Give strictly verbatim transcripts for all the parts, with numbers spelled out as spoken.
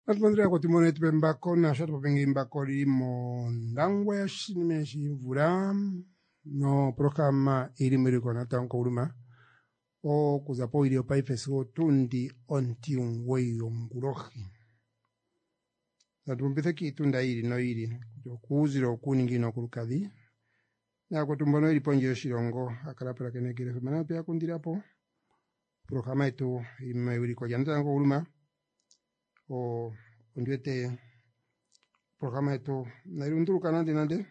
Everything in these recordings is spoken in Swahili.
Atmandria kwa timone tupembako na shatu pengi mbako limo ndangwe shinimeshi mvura no programa ili mwiriko na tanko uruma o kuzapo ili opaifeso tundi onti unweyo mgurohi. Na tumpithe ki tunda ili no ili kuuziro kuningino kurukadhi na kwa tumbono ili ponjio shirongo akarapela kenekile fumana pia kundirapo programa itu ili mwiriko janta tanko uruma o unduete programa eto nairunduruka nande nande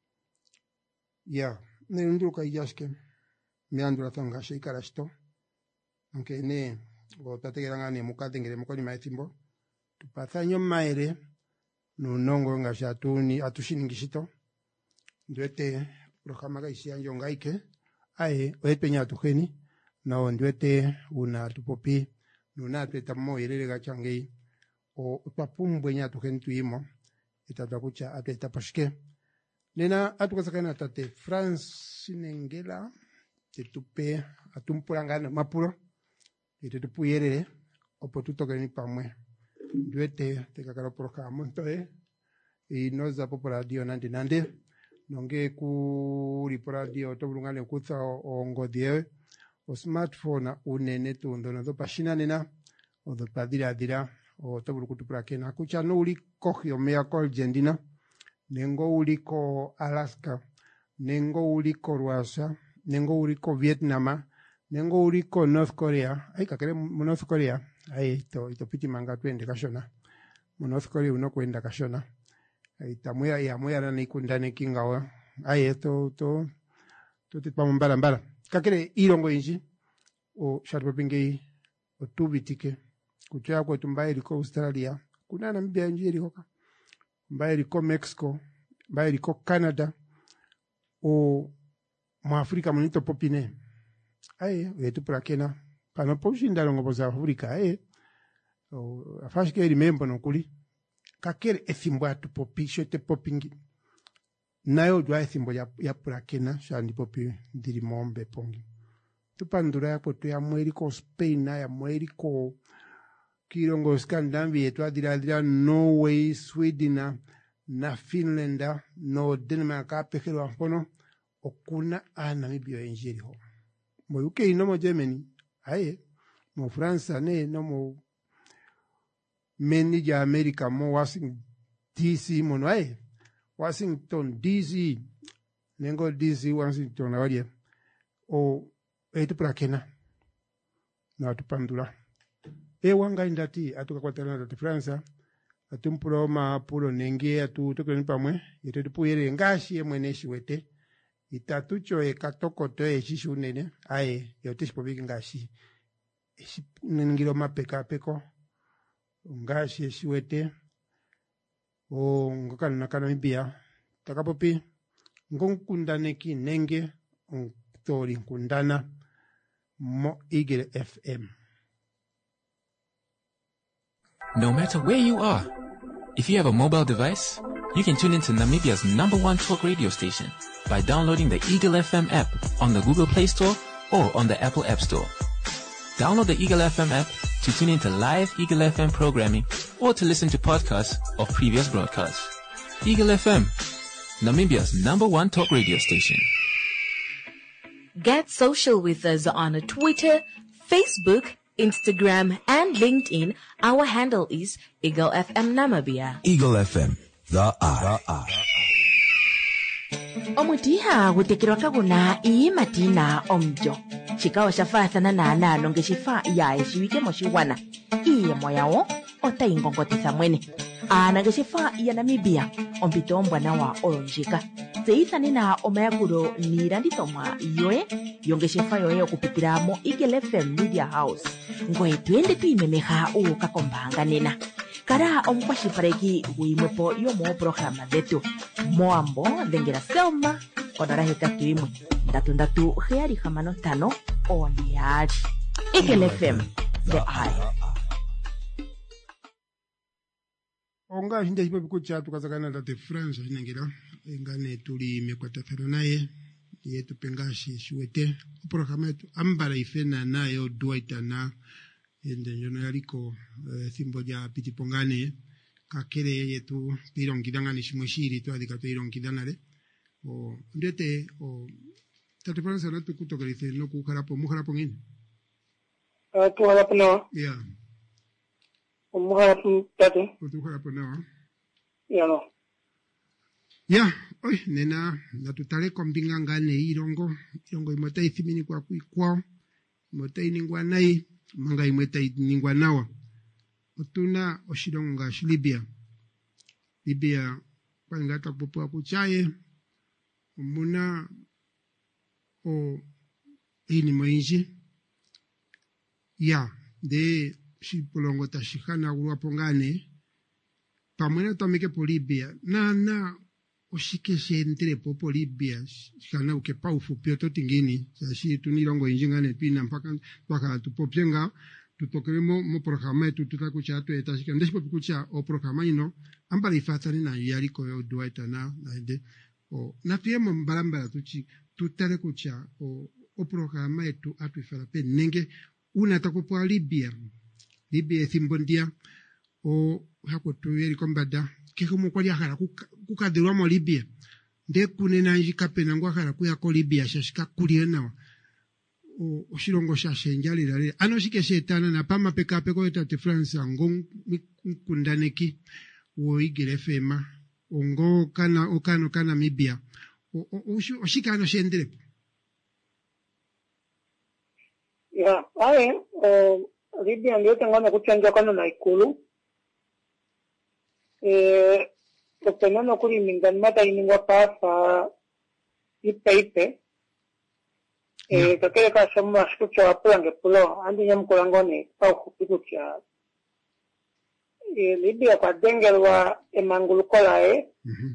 ya nairunduruka iyashke meandura thonga sheikara shito aunque ne o tategeranga ne mukate ngere mukoni maithimbo tupathanyo maere no nongo nga shatuni atushiningishito nduete programa ga isianjo ngaike ae oepenya tukeni na nduete una tupopi nuna tweta mo yerere ga changei o twapumbwe nya tukentu imo itatakucha ateta pashke nena atukasakana tate France nengela tetupe atumpurangana mapuro itutupuyerere opotutokeni pamwe duete tekakaro programa ntoe inoza popo radio nande nande nonge ku radio tobulungane kutha o ngodie o smartphone unene tundo no pashina nena o do padira dira o tabulu kutupura kena kucha no uliko Hiomea ko Argentina nengo uliko Alaska nengo uliko Russia nengo uliko Vietnam nengo uliko North Korea ai kakere North Korea ai to itopiti manga twende kashona North Korea uno kwenda kashona ai tamuya ya moya na nikundane kingawa ai to to to tipambara mbara kakere irongo inji o sharpapingei o tubitike kuchaya kwa tumbaye liko Australia, kuna na mbia njiri hoka, mbaye liko Mexico, mbaye liko Canada, o Mwafrika monito popine. Ae, wetu prakena, panopo ushinda longo poza Afrika, ae, o afashike eri membo nokuli, kakere ethimbo ya tupopi, shote popingi, nayo jwa ethimbo ya, ya prakena, shandi popi, diri mombe pongi. Tupandura ya kwetu ya mweriko Spain, ya mweriko Kirongo Scandinavia to adira adira Norway, Sweden na Finland no Denmark apekero ampono okuna ana mibio enjiri ho. Mo U K no mo Germany aye mo France ne no mo meni ja America mo Washington D C mo no aye Washington D C nengo D C Washington awadia o etu prakena na tupandula e wanga indati atuka kwa tana tati Fransa atumpuro ma puro nenge atu tokeni pamwe yetu tupuyere ngashi ye mweneshi wete itatucho e katoko to e shishu nene ae yoteshi pobiki ngashi eshi nengiro mapeka peko ngashi eshi wete o ngokana nakana mibia takapopi ngokundane ki nenge tori kundana mo Eagle F M. No matter where you are, if you have a mobile device, you can tune into Namibia's number one talk radio station by downloading the Eagle F M app on the Google Play Store or on the Apple App Store. Download the Eagle F M app to tune into live Eagle F M programming or to listen to podcasts of previous broadcasts. Eagle F M, Namibia's number one talk radio station. Get social with us on Twitter, Facebook, Instagram, and LinkedIn. Our handle is Eagle F M Namibia. Eagle F M, the eye. The eye. Omutiha gutekirwa kaguna ii matina omjo. Chikawa shafathana na nano ngeshifa ya eshiwike moshiwana. Iye moyao ota ingongotitha mwene. Ana ngeshifa ya Namibia ompito mbwana wa olonjika. Seithani na omayakuro niranditomwa yoe yongeshefa yoe okupitira mo Eagle F M Media House. Ngoe twende tuimemeha uka kombanga nena. Kara omkwashifareki uimwepo yomo programa detu. Moambo dengera selma onora hetatu imwe. Ndatu ndatu heari hamano tano oniari. Eagle F M, the eye. Onga hinda hipo bikucha tukazakana tate France hinengera engane tuli mekwatathana naye yetu pengashi shuete programa yetu ambara ifena nayo duaita na ende njono yaliko uh, thimbo ja pitipongane kakere yetu tirongidanga nishimweshiri tu adika tirongidanale o ndete o tatu fransa na tukutokelise no kukhalapo mukhalapo ngini ah tu halapo na yeah mukhalapo tatu tu khalapo na ya no ya oi nena natutale kombinga ngane irongo irongo imota ithimini kwa kuikwao imota iningwa nai manga imota iningwa nawa otuna oshirongo nga Libya Libya kwa ngata kupopo kuchaye muna o ini moinji ya de shipolongo tashikana urwapongane pamwena tomeke po Libya na na oshikeshe entre popo Libya kana ukepa ufupi ototingini sashi tunilongo injingane pina mpaka mpaka tupopyenga tutokemo mo programa yetu tutakucha tu etashika ndeshipo kucha o programa ino ambali ifatani na yali ko duaita na na de o na tuyemo mbalambala tuchi tutale kucha o o programa yetu atu ifarape nenge una takopo Libya Libya thimbondia o hako tuyeli kombada keko kwali akala kukadirwa mo Libya nde kunena njikapena ngwa akala kuya ko Libya shashika kuliena o oshirongo shashenjalira le ano shike shetana na pama peka peko etate France ngong kundaneki wo igere fema ongo kana okano kana Namibia o o shika ano shendele ya ae o Libya ndio tengana kuchanja kana na ikulu eh topena kuri mingani mata iningwa pasa ipe ipe eh kakele ka shamba sikucha apulange pulo andi nyamkulangone pa kukucha eh Libya kwa dengelwa emangulukola eh mhm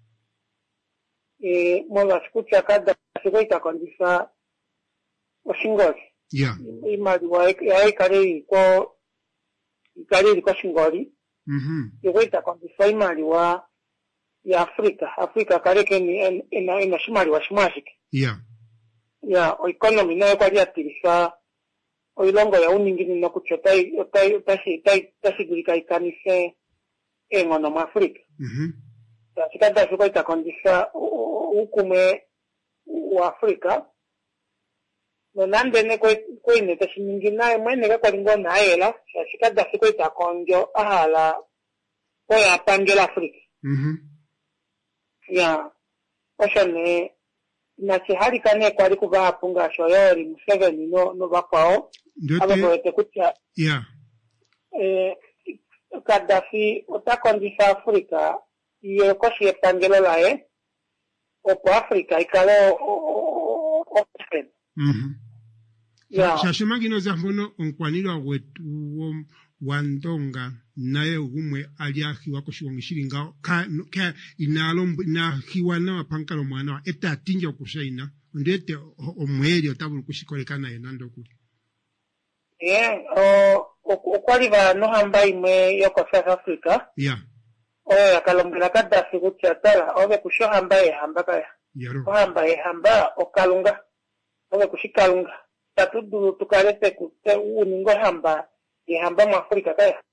eh mola sikucha kada sikuita kondisa oshingoli yeah imali wa ya kare ko kare ko shingoli mhm sikuita kondisa imali wa ya Afrika Afrika kare keni ena ena shimali wa shimashiki yeah ya o economy na kwa dia tirisa o ilongo ya uningini na kuchotai otai tashi tai tashi gurika ikanise engono ma Afrika mhm ya sikada siko itakondisa ukume wa Afrika no nande ne ko ko ine tashi mingina mwene kwa lingo na ela ya sikada siko itakonjo ahala ko ya pangela Afrika mhm ya oshane na chihari kane kwa liku ba punga shoyori Museveni no no bakwao aba boete kucha yeah eh Gaddafi otakondisa Afrika iyo koshi epangelo lae opo Afrika ikalo o mhm ya shashimangino zambono onkwanirwa wetu wandonga naye umwe aliahi wako shiwongishiringa ka, ka inalo na hiwana wapankalo mwana wa eta atinja okushaina ndete omweli otabulu kushikolekana enando kuli yeah o okwaliva no hamba imwe yoko South Africa yeah oya kalombela Gaddafi kucha tala obe kusho hamba ye hamba kaya yaro hamba ye hamba okalunga obe kushikalunga tatudu tukalete kute uningo hamba ye hamba mu Afrika kaya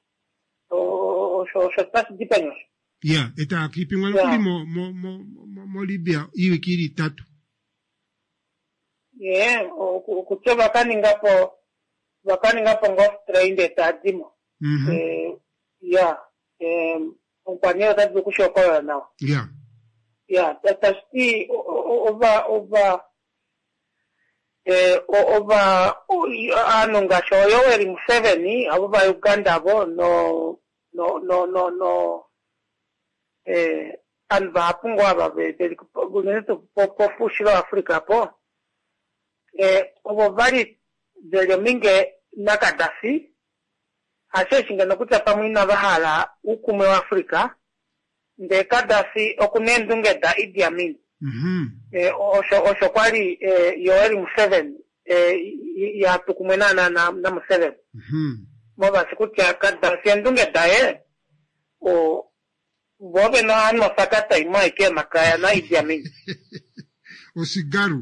o so so tas dipeños yeah eta akipingwa kuli mo mo mo mo Libya iwe kiri tatu yeah o kuchova kaningapo wakaningapo ngostrainde tadimo mhm eh yeah eh compañero tatu kushokola nao yeah yeah tatasti over over eh over anunga shoyo eri Museveni abo ba Uganda abo no no no no no eh anba pungwa ba be guneto popo pushiro Afrika po eh obo bari de minge na Gaddafi aseshinga nokuta pamwina bahala ukume wa Afrika nde Gaddafi okunendunge da Idi Amin mhm eh osho osho kwali eh Yoweri Museveni eh ya tukumena na na, na Museveni mhm moba sikutia Gaddafi ndunge da eh o bobe na ano sakata imai ke makaya na Idi Amin osigaru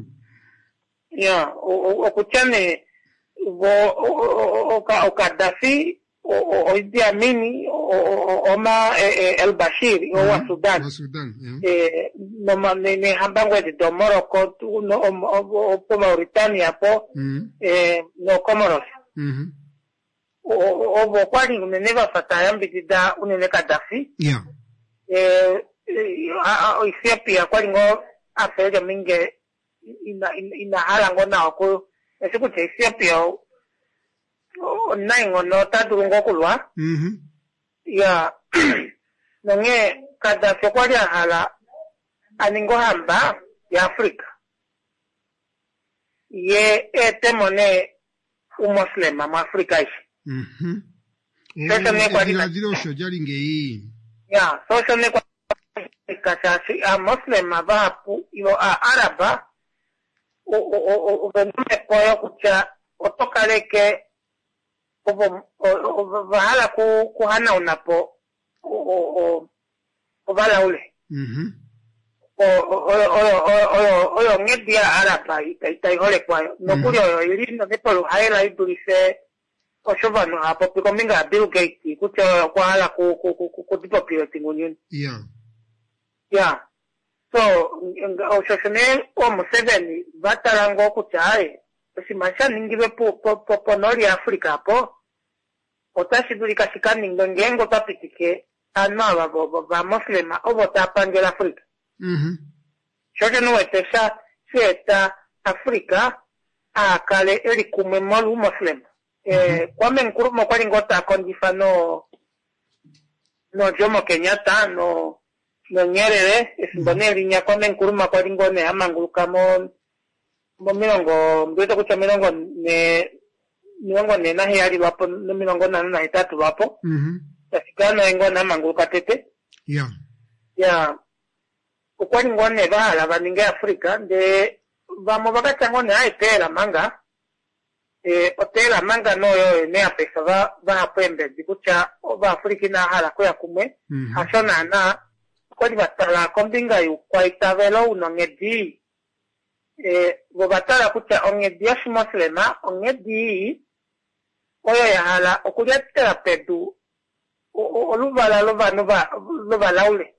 ya o okuchane bo o Gaddafi o Idi Amini o ma El Bashir o wa Sudan Sudan eh no ma ne hambangwe de Morocco no o Mauritania po eh no Comoros mhm o o kwani neva fataya mbidida unene Gaddafi yeah eh a Ethiopia kwani ngo afeja minge ina ina halango na ko esikuti Ethiopia o naingo no tadurungo kulwa mhm ya nge Gaddafi kwani hala aningo hamba ya Afrika ye etemone umuslim ma Afrika ishi mhm sasa ne kwa dina dilo shojari ngei ya sasa ne kwa kasasi a muslim abapu ilo a araba o o o venme koyo kucha otokaleke o o bahala ku kuhana unapo o o o bala ule mhm o o o o o ngedia araba itai hole kwa no kurio ili no nepolo haela idulise o shovano hapo piko minga Bill Gates kucha kwa hala ku ku ku ku tipo piloting yeah yeah so o shoshone o Museveni vatarango kuchae simasha ningibe po po po nori Afrika po otashidulika shikani ngengo tapitike anaba bo ba muslima o botapangela Afrika mhm shoshone wetesha seta Afrika akale eri kumemolu muslim eh kwame nkurumo kwali ngota kondifano no Jomo Kenyatta no no Nyerere esimboneli nya kwame nkuruma kwali ngone amanguluka mo mo milongo mbito kucha milongo ne milongo ne na hiyari wapo no milongo na na itatu wapo mhm tafikana ngona amanguluka tete yeah ya ukwali ngone bahala baninge Afrika de vamo bakacha ngone aitela manga eh otela manga no yo ne apesa ba ba pembe dikucha oba Afrika na hala kwa kumwe hashona na kwani batala kombinga yu kwa itavelo unongedi eh bobatala kucha ongedi ashmuslema ongedi oyo ya hala okuja terapedu olubala loba noba loba laule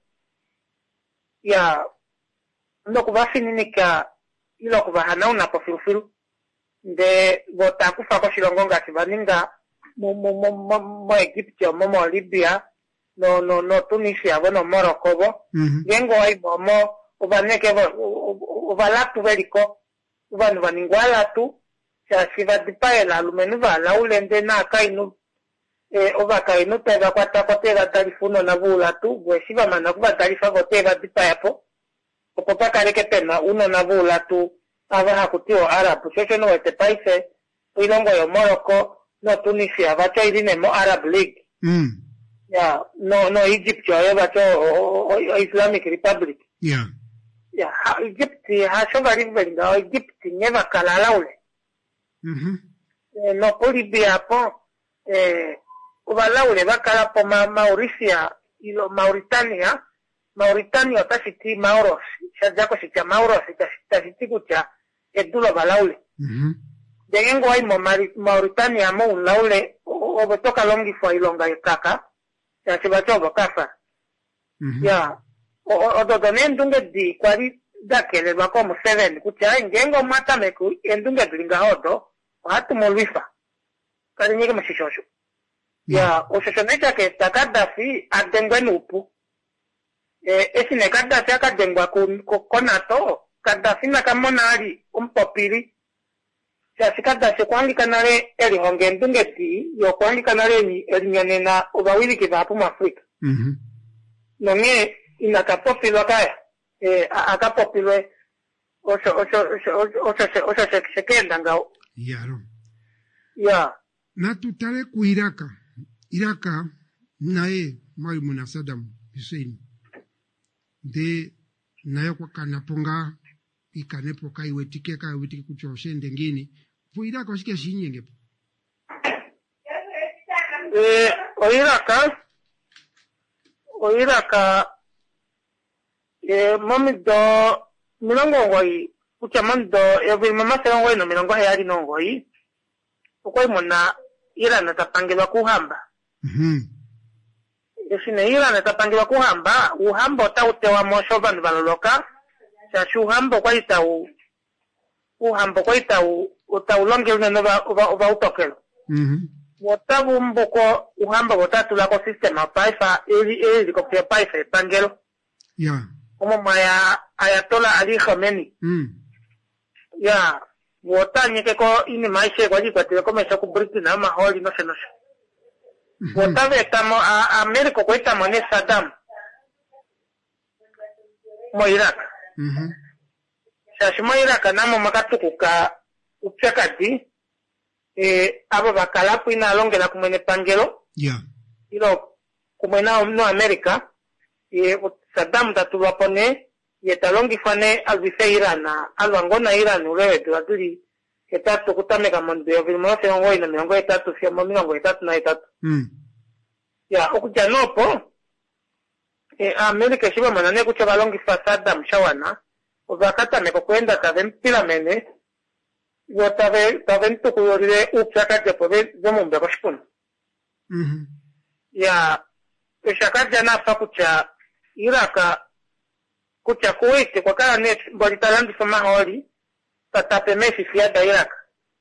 ya ndo kubafininika ilo kubahana una pofirufiru nde bota kufa ko shilongonga sibaninga mo mo mo mo Egypt mo mo Libya no no no Tunisia bueno Morocco bo yengo ai bomo ubaneke bo ubalatu veliko ubanu baningwala tu cha siva dipaela lumenuva la ulende na kainu eh oba kainu tega kwata kotega tarifuno na bula tu bwe siva mana kuba tarifa kotega dipaepo opopa kareke pena uno na bula tu aba hakutio Arab sese no este paise ilongo yo Morocco no Tunisia bacho irine mo Arab League mm yeah no no Egypt yo bacho Islamic Republic yeah yeah Egypt ha shogari venga Egypt neva kalala ule mhm no Libya po eh ubala ule bakala po Mauritius ilo Mauritania Mauritania tasiti Mauros shajako sita Mauros tasiti kucha edulo balaule mhm dengo ai mo Mauritania mo laule o betoka longi fo ilonga ikaka ya sibacho bakafa mhm ya o o do nendunge di kwali dakele bako mo seven kucha ngengo mata meku endunge dlinga hodo hatu molwifa kali nyege mashishosho ya o shoshoneka ke takadafi adengwe upu eh esine Gaddafi akadengwa ku konato Gaddafi nakamonali umpopiri ya Gaddafi kwangi kanale eri honge ndungeti yo kwangi kanale ni erinyonena obawili kivapu mu Afrika mhm nonge inakapopilwa kaya eh akapopilwe osho osho osho osho osho sekenda ngao yaro ya na tutale ku Iraka Iraka nae mwalimu na Saddam Hussein de nayo kwa kanaponga ikanepo kai wetike kai wetike kuchoshe ndengini po Iraka washike shinyenge eh o Iraka o Iraka eh mami do milongo ngoi kuchamando ebi mama se ngoi no milongo yari no ngoi ukoi mona ira na tapangela kuhamba Mhm. Esine Iran etapangiwa kuhamba uhambo otautewa mosho vanhu valoloka shashi uhambo kwaita u uhambo kwaita u utaulongele nova uva uva utokelo. Mhm. Wotavu mbuko uhambo wotatulako system apaifa eli eli kopia paifa epangelo. Yeah. Omo maya Ayatollah Ali Khamenei. Mm. Ya wotanyike ko ini maisha kwa jiko tele komesha ku Britain na maholi no seno. Wotave tamo a America ko itamo ne Saddam. Mo Iraq. Mhm. Shashi mo Iraq namo makatukuka upyakati eh abo bakalapu ina longela kumene pangelo. Yeah. Ilo kumena no America e Saddam tatulwa pone yetalongi fane alvife Iran alwangona Iran ulewe tuaturi etatu kutameka mondo ya vilimo se ngoi na miongo etatu fia momingo etatu na etatu. Mm. Ya okujanopo e America shiba manane kucha balongi fa Saddam shawana uzakata meko kwenda kavempila mene wotave taventu kuyorire upsaka pove zomumbe koshpun. Mhm. Ya ushakaja na fa kucha Iraka kucha Kuwait kwa kana net bolitalandi fama holi tatape mefi fiada Iraq.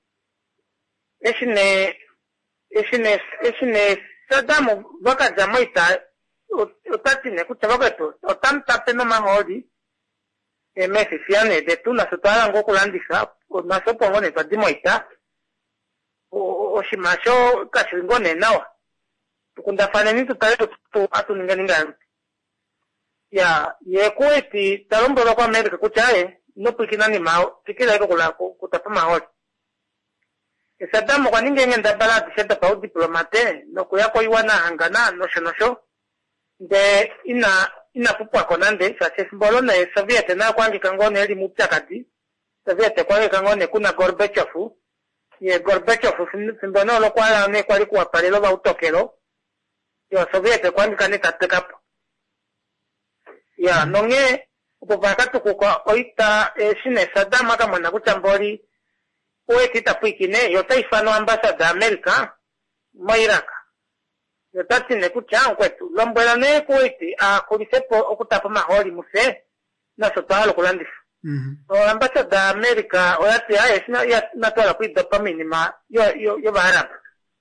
Esine esine esine Saddam baka jamaita utatine kucha bakato otamtape no maholi e mefi fiane de tuna sutara ngokulandi sa na sopo ngone tadimoita o shimasho kashingone nawa tukunda fane ni tutale tu atu ninga ya ye Kuwait talombo kwa America kuchae no pikina ni mao pikira iko kula kutapa maholi Saddam kwa ninge ngenda bala tsheta pa diplomate no kuyako iwana hangana no shonosho de ina ina kupwa konande sa simbolo na Soviet na kwangi kangone eli mupchakati Soviet kwangi kangone kuna Gorbachev ye Gorbachev simbono lo kwa ne kwali kwa palelo ba utokero yo Soviet kwangi kanita tekapo ya nonge upopakatu kuko oita e, sine Saddam kama na kuchambori Kuwait tapikine yo taifano ambasada America mo Iraq yo tatine kucha kwetu lombela ne Kuwait a kulisepo okutapa maholi muse na sotalo kulandif. Mhm. O ambasada America oyati aye sina ya natola kuida paminima yo yo yo bara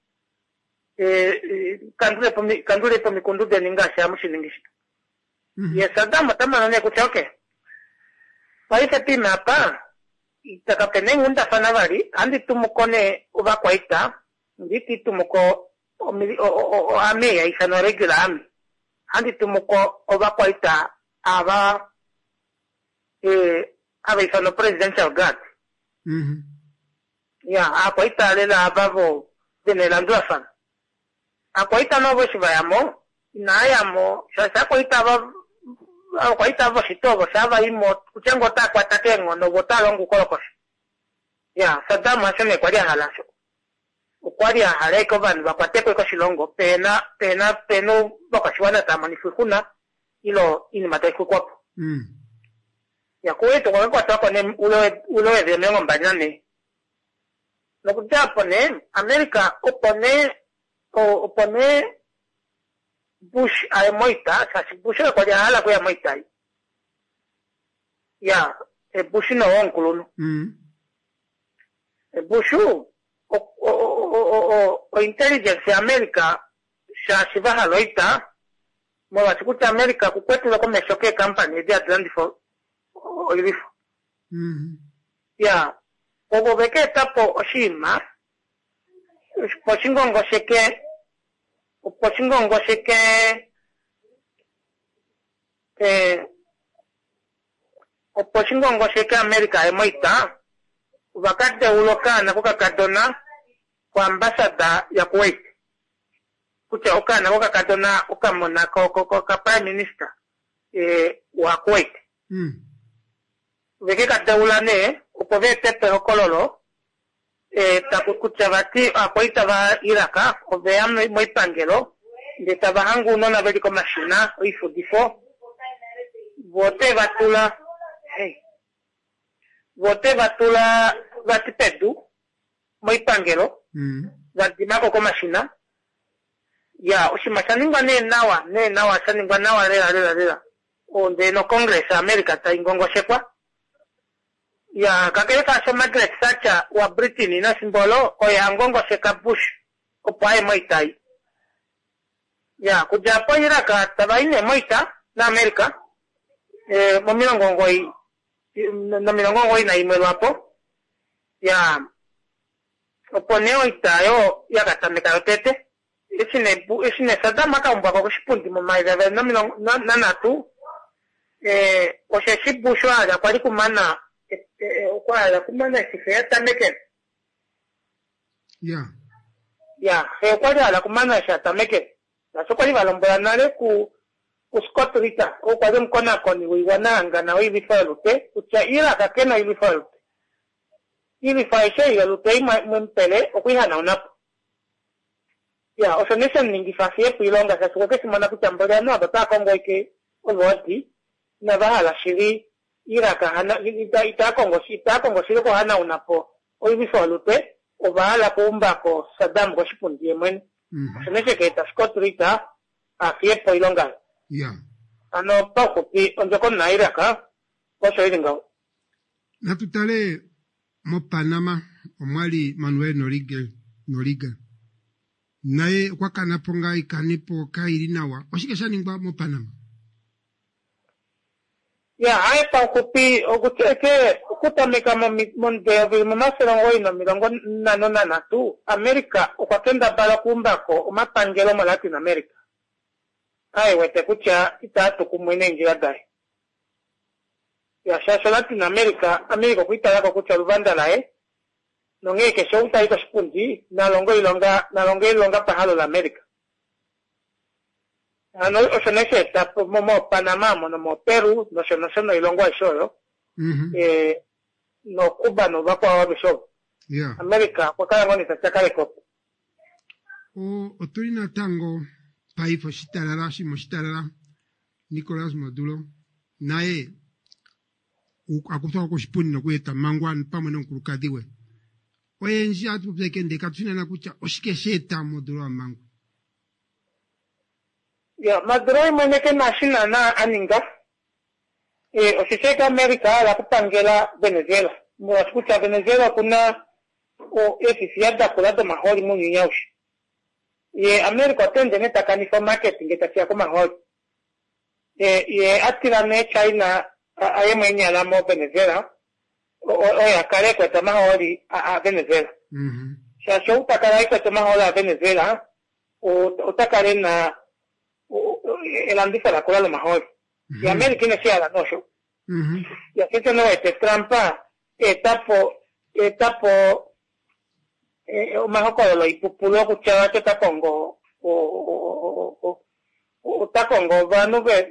eh kandule pomi kandule pomi kundude ningasha mushiningishi. Yes, Saddam tama na kuchoke. Paisa tima hapa itakapene ngunda fanavari andi tumukone uba kwaita nditi tumuko o ame ya isano regular ami andi tumuko uba kwaita aba eh aba isano presidential guard. Mhm. Ya akwaita lela abavo denelandua sana. Akwaita no boshivayamo inayamo sasa kwaita aba kwa ita vosito saba imo kuchengo ta kwa takengo no botalo ngukolo ya Saddam aseme kwa dia halasho kwa dia haleko van bakwateko ko shilongo pena pena peno bakashwana tamani fukuna ilo ini mataiku kwapo Mm. ya kwetu kwa kwa tako ne ulo ulo de mengo mbanyane no kujapo ne America opone o opone Bush ay moita sa si Bush ko dia hala ko ya moita ya e Bush no onkulo Mm. e Bush o o o o intelligence America sa si baha loita mo wa sikuta America ku kwetu lo come shoke company de Atlantic for oilif Mhm. ya o beke tapo oshima po chingongo sheke po chingongo sheke eh po chingongo sheke America e moita wakati ulokana kwa kadona kwa ambassador ya Kuwait kucha okana kwa kadona ukamona kwa kwa prime minister eh wa Kuwait Mm. weke kadawulane upovete pe okololo eh takukucha bati akoita ba Iraka oveame moi pangelo de tabahangu no na veliko machina oifo difo vote batula hey vote batula batipedu moi pangelo Mm. batimako ko machina ya oshimashaningwa ne nawa ne nawa shaningwa nawa lela lela lela onde no Congress America ta ingongo shekwa ya kakele ka so Margaret Thatcher wa Britain na simbolo o ya ngongo sheka Bush o pae moitai ya kuja po Iraka tabaine moita na America eh momino ngongoi na milongongoi na imelo hapo ya oponeo itayo ya katameka tete isine isine sadama ka umba ko shipundi mu maida na milongo na na tu eh o se shibushwa ya kwali kumana eh kwa la kumana sifia tameke ya ya e kwali la kumana sha tameke na so kwali balomba nale ku ku Scott Rita o kwali mkona koni wiwananga na hivi falute ucha ira kakena hivi falute hivi faisha ya lute mpele o kuihana unapo ya o se nesen ningi fasie pilonga sa suko ke simana kuchambolia no abata kongo ike olwati na bahala shiri ira ka hana ita ita kongo ita kongo sire ko hana unapo o hivi falute o bahala kumba ko Saddam ko shipundie mwen se nese ke ta Scott Rita a fie pilonga ya ano pa ko pi onjo kon na ira ka ko so iringa na tutale mo Panama omwali Manuel Noriega Noriega naye kwa kanaponga ikanipo kairi nawa oshikesha ningwa mo Panama ya ai pa ko pi o ko teke kutameka mo monde vi masera ngoi na mirongo na no na tu America o kwatenda bala kumbako o mapangelo mo Latin America ai wete kucha itatu kumwene njira dai ya sasa Latin America America kuita yako kucha Rwanda lae nonge ke shouta iko spundi na longo ilonga na longo ilonga pahalo la America ano osonese tapo mo Panama mo no Peru no se no se no ilongo ishoyo mhm eh no Cuba no va kwa bisho ya America kwa kala ngoni tataka ko o otorina tango paifo shitarara shimo shitarara Nicolas Maduro naye akutoka kushipuni no kweta mangwan pamwe no kurukadiwe oye nji atu pekende katsuna na kucha oshike sheta Maduro amangu ya Maduro mweneke nashina na aninga eh osiseka America la kupangela Venezuela mo escucha Venezuela kuna o eficiada kulado maholi mu nyaushi ye America tende neta kanifa marketing etakia kwa maholi eh ye atira ne China aye mwenye la mo Venezuela o ya kare kwa tamaholi a Venezuela mhm sha sho utakara kwa tamaholi a Venezuela o utakare na el andisa la cola lo mejor y América no sea la noche mhm y así que no este trampa etapo etapo eh o mejor con lo ipupulo escuchaba que está congo o o o está congo va no ve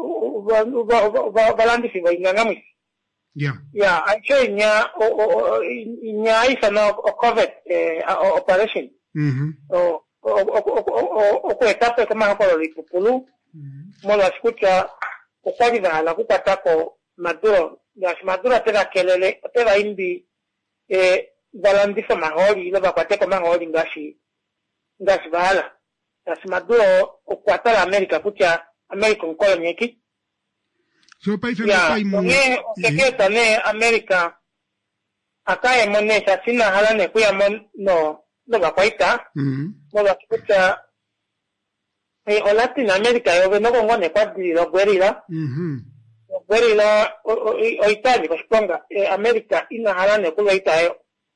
va va va landisi va ingangami ya ya hay nya o o nya isa no COVID eh operation mhm o o o o etapa como mejor con lo ipupulo mo la escucha o kwani na la kupata ko Maduro ya Maduro tena kelele tena indi eh balandisa maholi ile bakwate ko maholi ngashi ngashi bala ya Maduro o kwata la America kucha American colony ki so paife ya paimu ne o seketa ne America akaye monesa sina halane kuya mon no no bakwaita mhm mo la escucha eh o Latin America yo no ngone kwa dilo gwerila mhm gwerila o Italia kusponga eh America ina harane kula itayo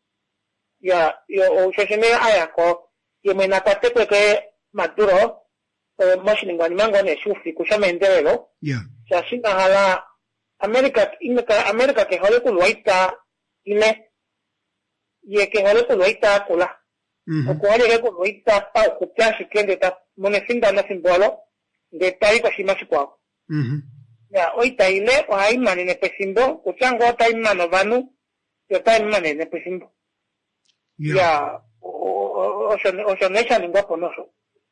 ya yo o sheshene aya ko yemena katekwe ke Maduro eh mashini ngani mangone shufi kushamendelo ya ya shina hala America ina ka America ke hole kulwa ita ile ye ke hole kulwa ita kula o ko hole kulwa ita pa kupya shikende ta monefinda na simbolo de tai kwa shimashi kwa mhm ya oita ile o hay manene pesimbo kuchango tai mano vanu yo tai manene pesimbo ya o o o shonesha ningo ponoso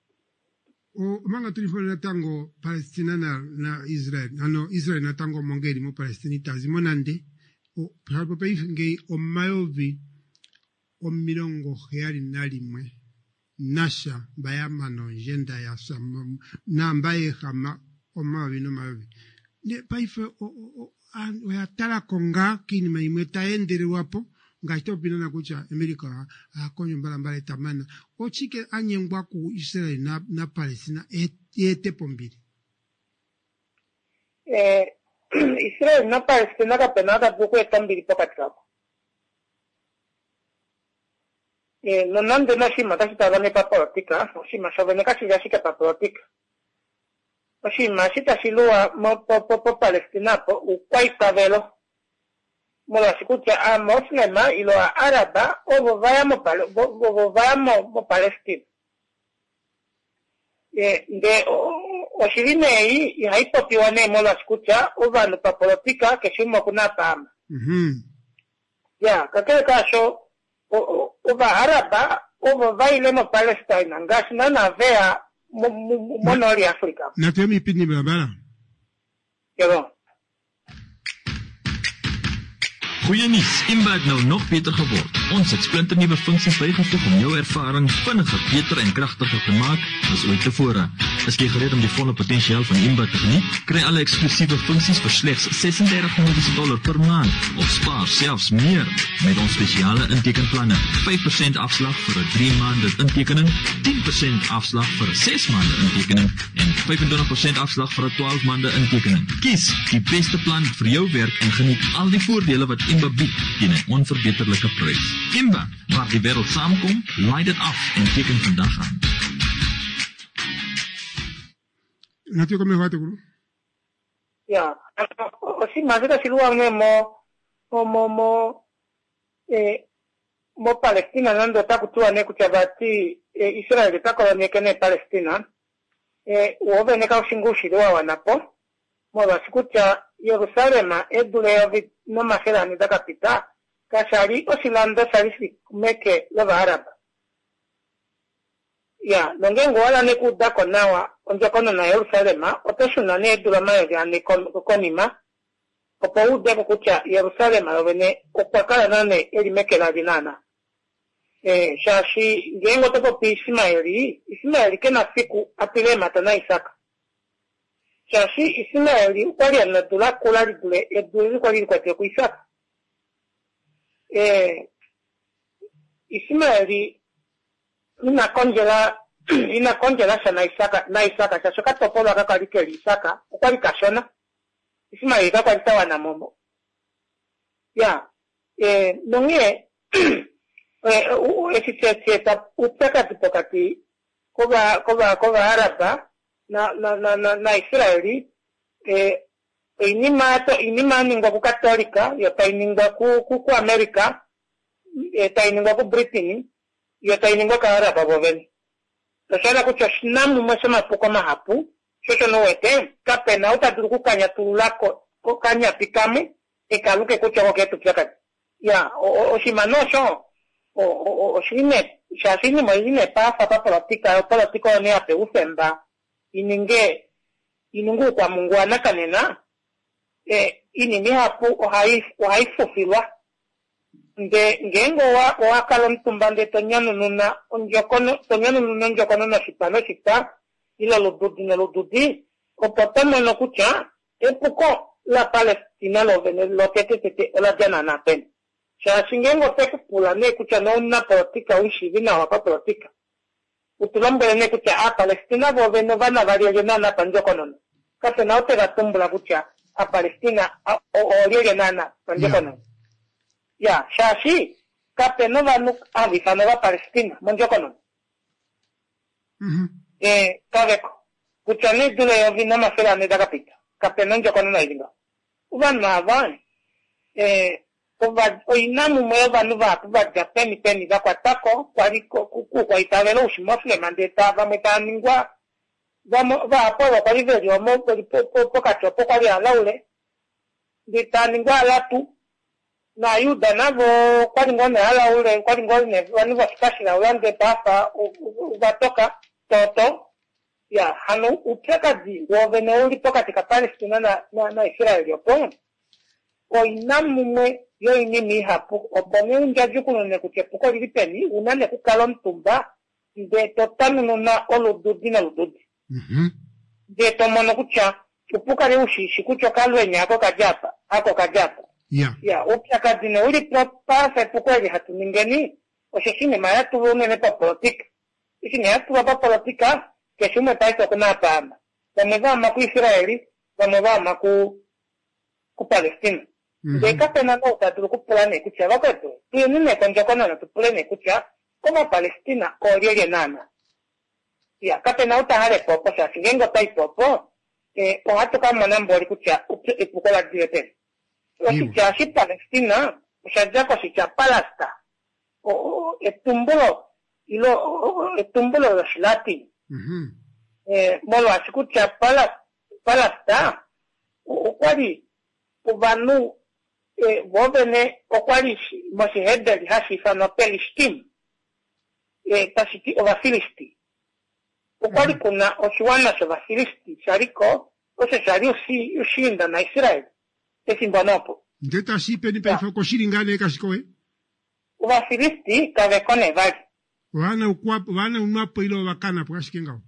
o manga telefone na tango Palestina na na Israel ano Israel na tango mongeri mo Palestina tazimonande o hapo paife nge o mayovi o milongo heali nalimwe nasha bayama no jenda ya sam na mbaye kama oma bino mabi ne paife o o o ya tala konga kini maimeta endere wapo ngaito bino na kucha America a konyo mbala mbala tamana o chike anyengwa ku Israel na na Palestina ete pombiri eh Israel na Palestina ka penada buku etambiri pokatika eh no nande na shima tashi tabane pa politika shima shovene kashi yashika pa politika shima shita shilua mo po po po Palestina po ukwaita velo mo la sikutia a muslima ilo a araba o vaya mo pale o vaya mo mo Palestina eh de o shirine hii haipotiwane mo la sikutia o vano pa politika ke shimo kuna pama mhm ya kakele kasho o o va araba o va ile mo Palestina ngasina na vea mo mo nori Afrika na temi pini barabara ja. Goeie nuus, Imba het nou nog beter geword. Ons het splinternuwe funksies bygevoeg om jou ervaring vinniger, beter en kragtiger te maak as ooit tevore. Is jy gereed om die volle potensiaal van Imba te geniet? Kry alle eksklusiewe funksies vir slegs ses en dertig dollar per maand of spaar selfs meer met ons spesiale intekenplanne. vyf persent afslag vir 'n drie maande intekening, tien persent afslag vir 'n ses maande intekening en vyfentwintig persent afslag vir 'n twaalf maande intekening. Kies die beste plan vir jou werk en geniet al die voordele wat Imba bied teen 'n onverbeterlike prys. Imba, waar die wêreld saamkom, laai dit af en teken vandag aan. Natio come fate guru? Ya, o si mazeta silua mo mo mo mo eh mo Palestina nando takutua ne kuchabati Israel takola ne kene Palestina eh uove ne ka ushingushi doa wanapo mo basikucha Yerusalema edule no mahera ni dakapita kashari osilando salisi meke lava araba ya longengo wala ne kudako nawa onjo kono na Yerusalema oteshuna ne edula mayo ya ne konima opo ude kucha Yerusalema lovene opakala nane eli meke la dinana eh shashi ngengo toko pi Ismaeli Ismaeli kena siku apilema tana Isaka shashi Ismaeli ukwali anadula kulali dule edule kwali kwa teku Isaka eh Ismaeli ina konjela ina konjela sana Isaka na Isaka shasho katopolo akakali keli Isaka ukwali kashona Ismaeli kakwali tawa na momo ya eh nonge eh esiteta upeka tipokati koba koba koba araba na na na na, na Israeli eh inima to inima ninga ku katolika ya taininga ku ku, ku America eh taininga ku Britain ya taininga ka araba boven sasa ku chashnamu masema poko mahapu sasa no wete kapena utaduru kanya tulako ko kanya pikame e kaluke ku choko ketu plaka ya o o simanosho o o o shine shasini moine pa pa politika politika ne ape ufemba ininge inungu kwa Mungu anakanena eh ininge hapo ohai ohai fufilwa nge ngengo wa wa kalon tumbande tonyano nuna onjokono tonyano nuna onjokono na sipano sipa ila lodudi na lodudi o potamo no kucha epuko la Palestina lo vene lo tete tete la jana na pen cha singengo teke pula ne kucha no na politika ushi vina wa politika utulombe ne kucha a Palestina bo veno vana varia jana na panjokono kase na otega tumbula kucha a Palestina o o nana panjokono ya shashi kape no vanu a vifano va Palestina monjokono Mhm. eh kaveko kucha ne dule yo vina mafela ne dakapita kape no njokono na ilinga uvana van eh ova oinamu mwe vanu va va japeni peni va kwatako kwali ku kwa itavelo ushimofle mandeta va metaningwa va va apolo kwali verio mo po po kacho po kwali alaule ditaningwa latu na yuda navo kwali ngone alaule kwali ngone vanu va kashi na ulande papa uvatoka toto ya hanu uteka di wovene uli toka tika Palestina na na, na Israeli opo oinamu mwe yo ini mi hapu opone unja jukuno ne kuchepuko lipeni unane kukalon tumba de totanu na olududi na lududi. Mhm. De tomono kucha upukare ushishi kucho kalwenya ako kajapa ako kajapa. Yeah. Ya upya kadine uli propasa pukweli hatuningeni oshishine maya tuwune ne pa politika. Ishine hatu wa pa politika keshume paisa kuna pama. Wamevama ku Israeli, wamevama ku ku Palestina. Mhm. De kapena nota tu ku plane kucha wakoto. Tu nime konja kona na tu plane kucha como Palestina oriye nana. Ya kapena uta hale popo sa singengo tai popo eh o hatu kama nambori kucha upukola diete. Kucha si Palestina, ushaja ko si Palasta. O etumbulo ilo etumbulo los latin. Mhm. Eh molo asikucha pala Palasta. O kwali ubanu eh wobene o kwali mosi hedde hasifa no Palestine. Eh tasiti o Filisti. O kwali kuna oshiwana so Filisti shariko o se shari usi ushinda na Israel. Esimbonopo. Ndeta sipe ni pefa ko shiringane kashikoe. Uwa Filisti kave kone vali. Wana ukwa wana unapo ilo wakana po kashikenga.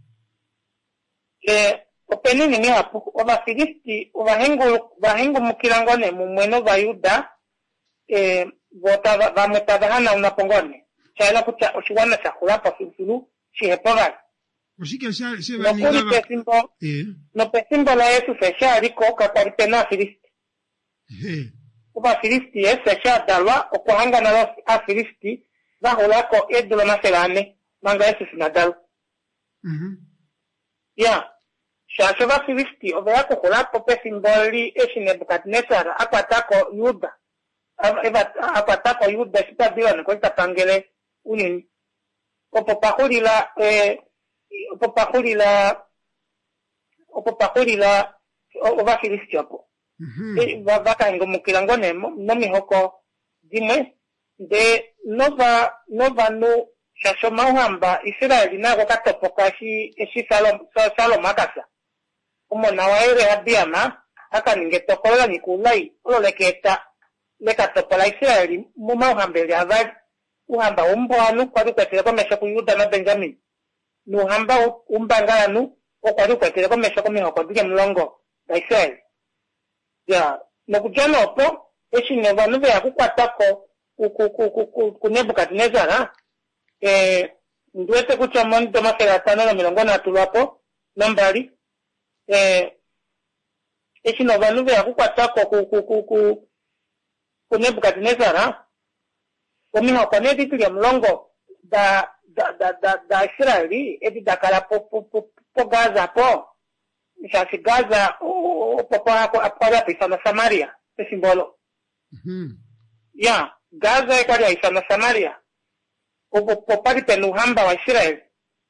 Eh openini ni hapo uwa Filisti uwa hengu uwa hengu mukilangone mumweno wa Yuda eh vota va metadahana unapongone. Chaela kucha oshiwana chakula pa filfilu shihepovali. Oshike sha se No vani kuli ngava. pesimbo Eh. no pesimbo la Yesu fesha riko kakaripena Filisti. Eh. Uba Filisti ese sha dalwa okuhanga na los a Filisti bahula ko edulo maselane manga Yesu sinadalu. Mhm. Ya. Sha va Filisti overa ko kula pope simboli esi Nebukadnezar akwatako Yuda. Eva akwatako Yuda sita bila ne kwita pangele uni. Opo pakulila eh opo pakulila opo pakulila ova Filisti opo. Mhm. E va va ngo mukilangone no mihoko dimwe de nova nova no shashoma uhamba Israeli nako katopoka shi shi salom salom makasa umo na waere habiama aka ningetokola nikulai oleketa lekatopola Israeli muma uhambele ava uhamba umbwanu kwa kwetele komesha ku Yuda na Benjamin no hamba umbangala nu okwa kwetele komesha ku mihoko dige mlongo da Israeli. Ya, nokujana opo, eshi neva nuve ya kukwatako ku Nebukadnezar, eh, nduwete kucha mwani doma selatano na milongona atulapo, nambari, eh, eshi neva nuve ya kukwatako ku, ku, ku, ku, ku Nebukadnezar, omiho kwa neti tulia mlongo da, da, da, da, da Israeli, edi dakala po, po, po, po Gaza po, Shasi Gaza o papa apara pisa na Samaria, e simbolo. Mhm. Ya, Gaza e kwa isa na Samaria. O popari pe nuhamba wa Israel.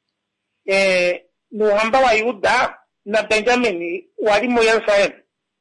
Eh, nuhamba wa Yuda na Benjamin wali mo Yerusalem.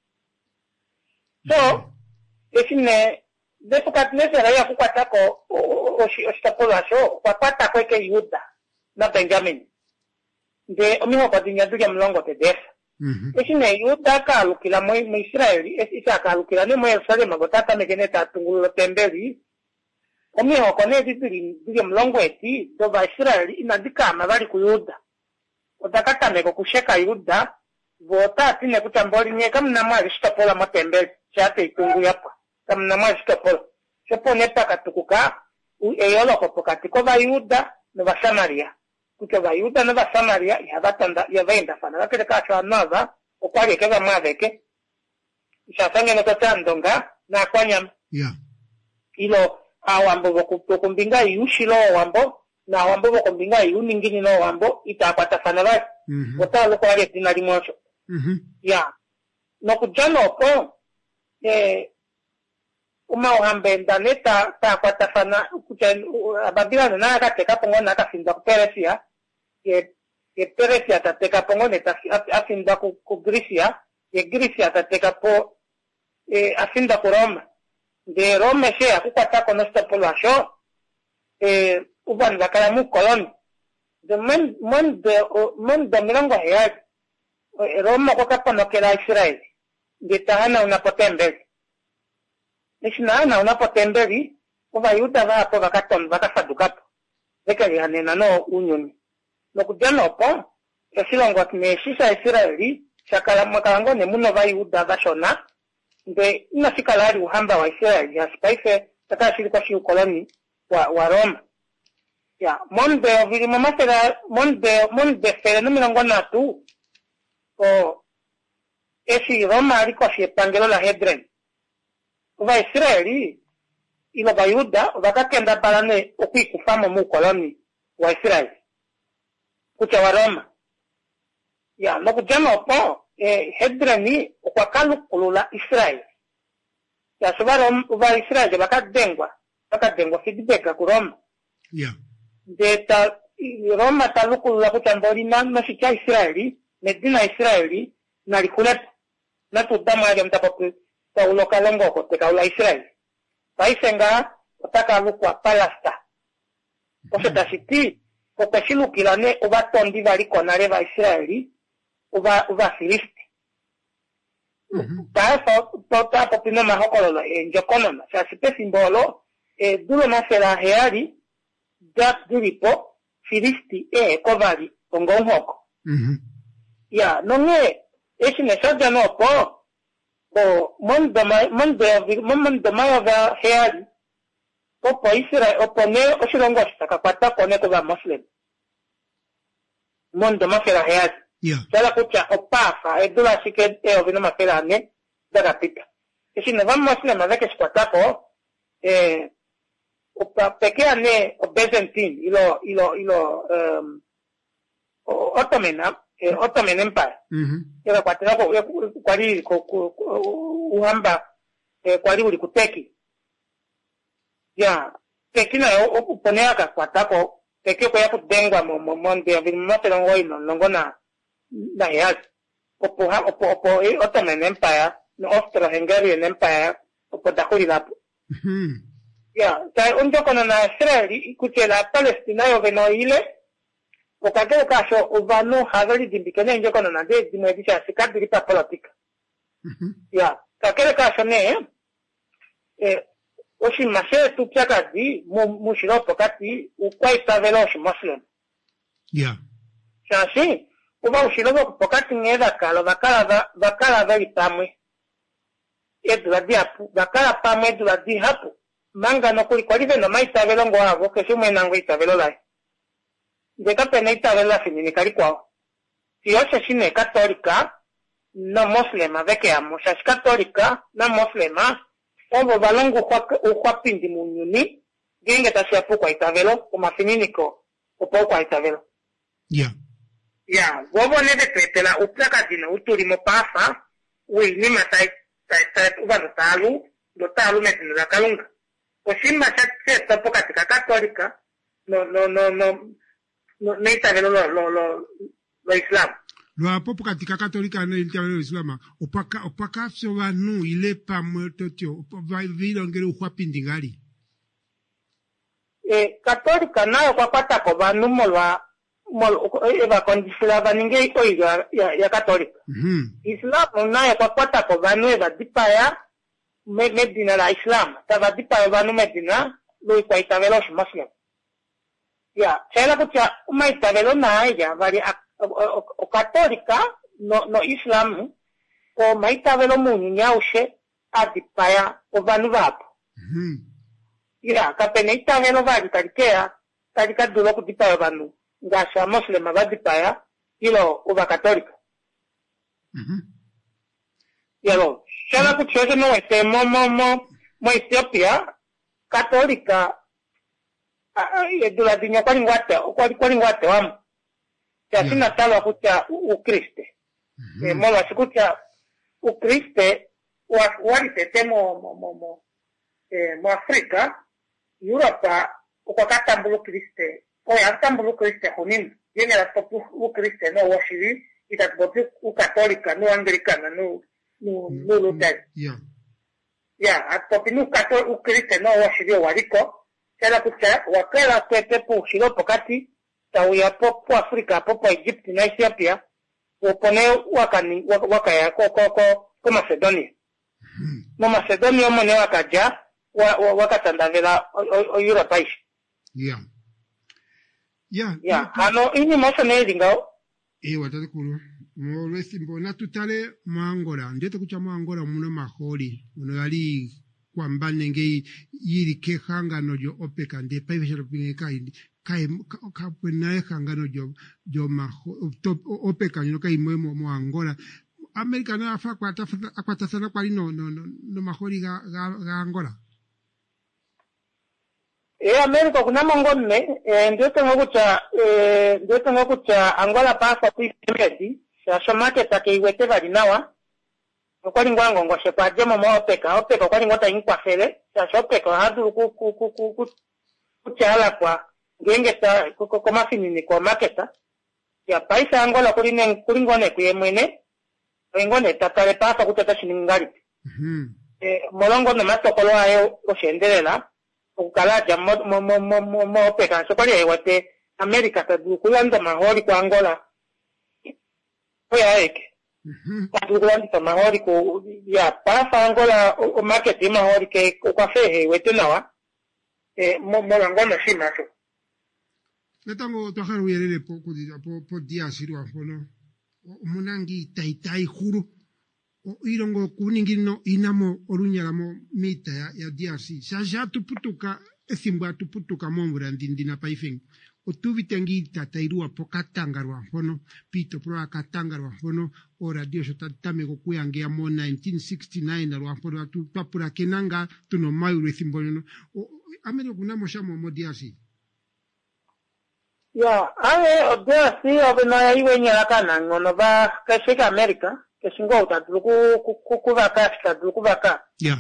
So, esine Nebukadnezar ya kukwatako o shitapolo asho, kukwatako eke Yuda na Benjamin. De omiho kwa dinyaduja mlongo te desa. Mhm. Esine Yuda kalukila mo Israeli, isa kalukila ne mo Yerusalem agotata megeneta tungulu tembeli. Omiho kone didiri dige mlongo eti do ba Israeli inadika mabali ku Yuda. Odakata meko kusheka Yuda vota tine kutamboli nye kama na mali shitapola matembeli chate itungu yapa. Kama na mali shitapola. Shepo neta katukuka eyolo kopokati ko ba Yuda no ba Samaria. Kucho ba Yuda no ba Samaria ya batanda ya venda fana bakere kacho nova okwage kega maveke ishafanya no tatandonga na kwanya Yeah. ilo awambo bokumbinga yushilo wambo na wambo bokumbinga yuningini no wambo itakwata fana ba Mhm. otalo kwage dinali mocho. Mhm. Ya no kujano po eh uma uhambenda neta ta kwata fana kucha ababila na akateka pongo na akafinda kuperesia ke ke Persia tateka pongo neta afinda ku, ku Grecia ke Grecia tateka po eh afinda ku Roma de Roma she akukwata kono stapolo asho eh uban bakala mu koloni de man man de man de milango ya Roma kwa kapano kela Israel de tahana una potembele Nishina na unapotembeli uva Yuda va hapo vakaton vakasadukato Eka yanena no union. No kujano po, esilongo atmeshisha Israeli, shakala makalango ne muno vai uda vashona, nde inafikalari uhamba wa Israeli, ya spaife, taka shirika shi ukoloni wa, wa Roma. Ya, monde, vili mamasera, monde, monde fere numilango na tu, o, esi Roma aliko shi pangelo la Hedren. Uva Israeli, ilo bayuda, wakakenda balane okui kufamo mu koloni wa Israeli. Kucha wa Roma. Ya, noku jama opo, eh, Hedreni, okwakalu kulula Israeli. Ya, subara uva Israeli, wakadengwa, wakadengwa feedbacka ku Roma. Yeah. De ta, Roma talu kulula kucha mbori na nasicha Israeli, medina Israeli, na likulepo. Na tudama ya mtapoku, ta ulokalongo kote kaula Israeli. Paisenga, otaka lukwa palasta. Ose tasiti, kopeshilu kilane, uba tondi vali konare va Israeli, uba, uba Filisti. Taeso, tota popino mahokolo, njokonona. Sa sipe simbolo, e, dulo na sera heari, dat diripo, Filisti, e, kovali, ongonhoko. Ya, nonge, esi nesoja no po, o mondo mondo mondo maya heari opo Israel opone oshirongo shitaka kwata kone kuba Muslim mondo mafera heari yeah sala kucha opafa edula shike e ovino mafera ne daga pita esi ne vamos Muslim avec esquatako eh opa pekea ne o Byzantine ilo ilo ilo um Ottoman eh, Ottoman Empire. Mhm. Era kwatira ko kwali ko uhamba eh, kwali uli kuteki. Ya, teki na uponea ka kwatako teki ko yaku dengwa mo mo monde ya bimatelo ngoi no ngona na ya. Opo ha opo opo eh, Ottoman Empire, no Austro-Hungarian Empire, opo dakuri lapo. Mhm. Ya, tai unjo kono na Israeli kuchela Palestina yo beno ile Okagere kasho uvano hazali dimbikene nje kono na de dimedisha sikadiri pa politika. Mhm. Ya, kakere kasho ne eh oshi mashe tu chaka di mu mushiro pokati ukwaita veloshi Muslim. Yeah. Shashi uba ushiro pokati ngeda kalo bakala bakala veri pamwe. Edula di hapu bakala pamwe edula di hapu. Manga no kuli kwalive no maita velongo hago keshume nango ita velolai. De capenita de la fininicari kwao. Si ose shine católica, no muslima, ve que amo, es católica, no muslima, obo balongo ukwa pindi munyuni, genge tasia poco aitavelo, como fininico, o poco aitavelo. Yeah. Ya, gobo ne de petela, uplaka dina, uturimo pasa, ui, nima tai, tai, tai, ubano talu, do talu metino la kalunga. O shima chat poca tika católica, no, no, no, no, no neitavelo lo lo lo lo Islam. Lo apopo katika katolika no ilitavelo lo Islam. Opaka opaka fso vanu ile pa muerto tio. Vai vilo ngere ukwa pindingali. Eh katolika nayo kwa kwata ko vanu molwa mol eva kondisila vaninge iko ya ya katolika. Mhm. Islam nayo kwa kwata ko vanu eva dipaya me medina la Islam. Tava dipaya vanu medina lo kwa itavelo Muslim. Ya, saya kucha umaita velo na ella, vari o católica no no Islam ko maita velo munya ushe adipaya o vanuvapo. Mhm. Ya, kapenita velo vari tarikea, tarika dulo ku dipaya vanu. Ngasha Muslim vadipaya ilo o católica. Mhm. Ya lo, saya kucha no este mo mo mo mo Ethiopia católica e dula dinya kwali ngwate kwali kwali ngwate wamu ya sina talo kucha ukriste e mola sikucha ukriste wa walite temo mo mo mo eh mo Afrika Europa kwa katambulu kriste kwa katambulu kriste honin yene la topu ukriste no washiri itatbotu ukatolika no anglikana no no no luter Yeah. ya atopinu katol ukriste no washiri waliko Kala kucha wakala kwete po shiro pokati tawia popo Afrika popo Egypt na Ethiopia opone wakani wakaya ko ko ko ko Macedonia. No Macedonia mone wakaja wa wakatandavela o Europe. Yeah. Yeah. Ya, ano ini moso nezi ngao. E watati kulu. Mwolwesi mbona tutale mwangola. Ndete kucha mwangola muno maholi. Muno yali kwa mbane ngei yiri ke hangano jo opeka. Nde paivishalo pinge kai. Kai kapwenae hangano jo jo maho. Opeka nyo kai mwemo mwangola. Amerika na afa kwa tasana kwa li no, no, no, no maholi ga, ga, ga Angola. E Amerika kuna mongone, e, ndio tengo kucha, e, ndio tengo kucha Angola pasa kuipemeti, sa somake take iwete valinawa, kwa lingwa ngongo shepa jemo mo opeka, opeka kwa lingwa ta inkwa fele, sa sopeka hadu ku ku ku ku ku kucha ala kwa, ngenge sa kukoma finini kwa maketa, ya paisa Angola kuline kulingone kuyemwene, ngone tatale pasa kutata shiningali. Mhm. E, molongo na matokolo ayo oshendelela, ukalaja mo mo mo mo mo mo peka so kwali wate America ta du kulanda mahori kwa Angola oya eke Mhm. du kulanda mahori ko ya pasa Angola o market mahori ke kwa fehe wete nawa e mo mo ngona shima so Netango toharu yerele po po po dia sirwa fono munangi taitai huru o irongo kuningino inamo orunyagamo mita ya, ya D R C saja tuputuka ethimba tuputuka mombura ndindina paifeng o tuvitengi tatairua po katangarwa fono pito pro katangarwa fono ora dio so tatame ko kuyange mo nineteen sixty-nine arwa fono tu papura kenanga tuno mayu ethimbo no amene kunamo shamo mo D R C. ya aye odia si obena iwe nyala kana ngono ba kashika America keshingo utaduluku kukuvaka kitaduluku vaka Yeah.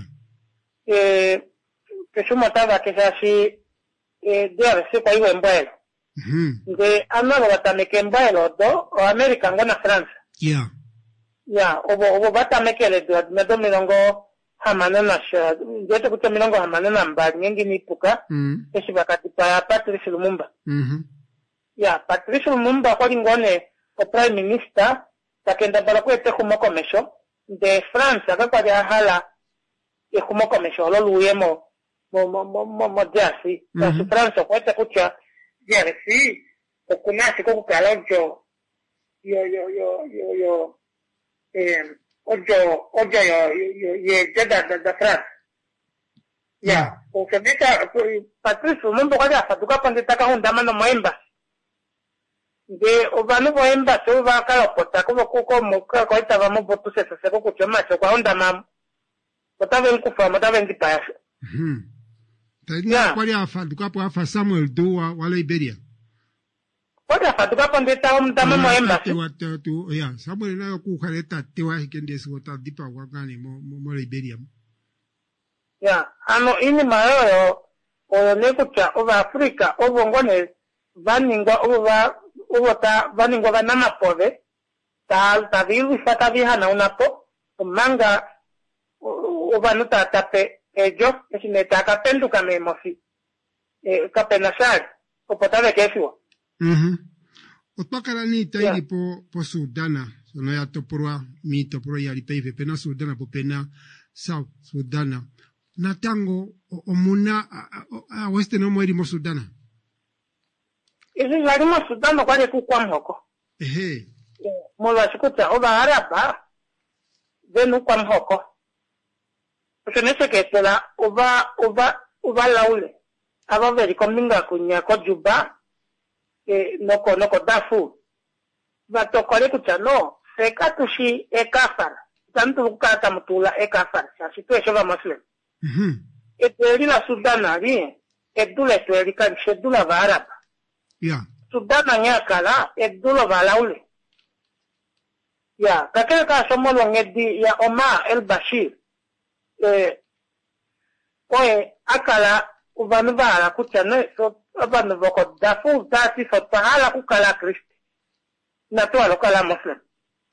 eh keshumo tava kesashi eh dia se kwa iwe mbele Mhm. nge amalo batameke mbele do o America ngona France Yeah. ya obo obo batamekele do medo milongo hamana na sha ngeto kuta milongo hamana na mbali ngengi nipuka Mhm. keshi bakati pa Patrice Lumumba Mhm. ya Patrice Lumumba kwa ngone o prime minister takenda bala kwete kumokomesho de France akakwa ya hala e kumokomesho lo luyemo mo mo mo mo mo jasi na su France kwete kucha jeresi okunasi ko kukala jo yo yo yo yo yo eh ojo ojo yo yo ye jeda da da France ya o kebeta Patrice Lumumba kwa ya fatuka pande taka hundama no moemba de obanu boemba so va ka opota ko ko ko mo ka ko ta va mo botu se se ko ko chama cho kwa onda mam bota ven ku fa mata ven ki pa Mhm. Tani Yeah. kwali afa dukapo afa Samuel Doa wa Liberia. ota fa tuka pande ta um ta mo emba Te wa te tu ya Samuel na ku khaleta te wa hikende so ta dipa wa gani mo mo Liberia. ya ano ini mayo o ne ku cha over Africa o bongone vaningo over uvota vaningo vanama pove ta ta viu fata vihana unapo manga uvanu ta tape ejo esine ta kapendu kame mofi e kapena sad o potave kesiwa Mhm. Otpakara ni tairi Yeah. po po Sudana. Sono ya topurwa mi topurwa ya lipeife pena Sudana po pena South Sudana. Na tango o, o muna a, a, a weste no mo mo Sudana. isi zarimo sudano kwale kukwa mhoko Ehe. mulwa shikuta oba araba venu kwa mhoko usenese ketela uba uba uba laule aba veri kominga kunya ko juba e noko noko dafu vatokole kucha no sekatushi ekafara tantu kukata mutula ekafara sasitu shova muslim Mhm. eteli la sudana ri edula eteli kan shedula va araba Ya. Sudana nyakala edulo balaule. Ya, kakele ka somo lo ngedi ya Omar El Bashir. Eh, oe akala uvanu bala kuchane so abanu voko dafu dati so tahala kukala Kristi. Na to alo kala Muslim.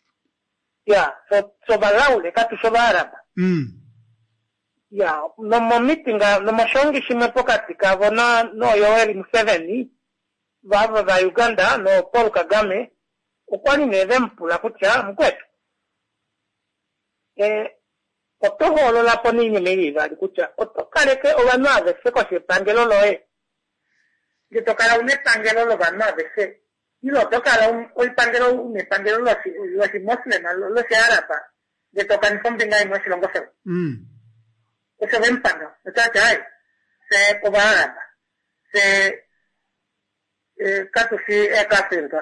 Ya, so so balaule katu so baraba. Mm. Ya, no mo mitinga no mo shongi shime pokati ka vona no Yoweri Museveni. Vava va Uganda no Paul Kagame ukwani neve mpula kucha mkwetu eh otoho lo la poni ni meri va kucha otokaleke obanave se ko se pangelo loe de tocar un pangelo lo van a veces. Y lo tocar un, el pangelo, un pangelo lo así, lo así muslima, lo, lo se arapa. De tocar con venga y no se lo gozo. Mm. Eso ven panga, o sea, que hay. Se coba arapa. Se, eh, caso si es casilga.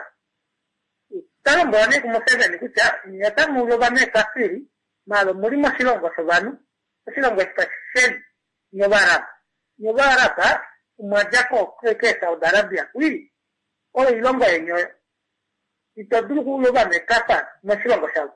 Tan buone como se ven, escucha, ni a tan mulo van a casiri, malo, morimos si lo gozo van, si lo gozo, se, no va arapa. No va arapa, Majako que Saudi Arabia, oui. O ilongo enyo. Ito dulu lo ba me kapa, masilongo saw.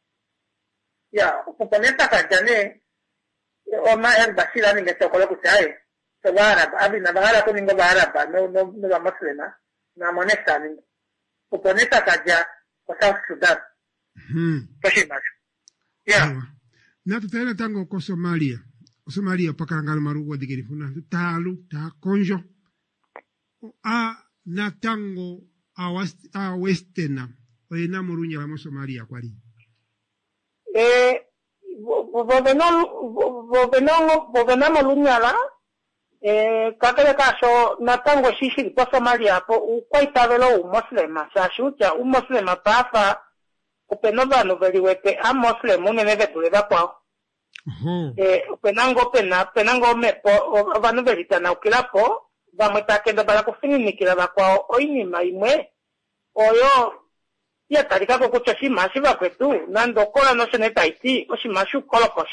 Ya, komponenta ka jane o ma er basila ni ngeto ko ko sai. So bara, abi na bara ko ningo bara ba, no no no ba maslena. Na monesta ni. Komponenta ka ja ko South Sudan. Hmm. Kashi mas. Ya. Na tutela tango ko Somalia. Somalia pakangal marugo digiri funa talu ta konjo a natango a west a westena o ina murunya wa Somalia kwali eh bovenam bovenam bovenam lunyala eh kakele kaso natango sisi po Somalia po kwaita velo muslima sa shuja un muslima pafa upenova no veliwete a muslimu ne vetule bakwa. Oh. Eh, penango pena, penango me po, vanu verita na ukilapo, vamos a que de para cofini ni que la kwa oini maimwe, oyo, ya tarika ko kucha si masiva kwetu, nando kola no se neta iti, o si masu kolokos.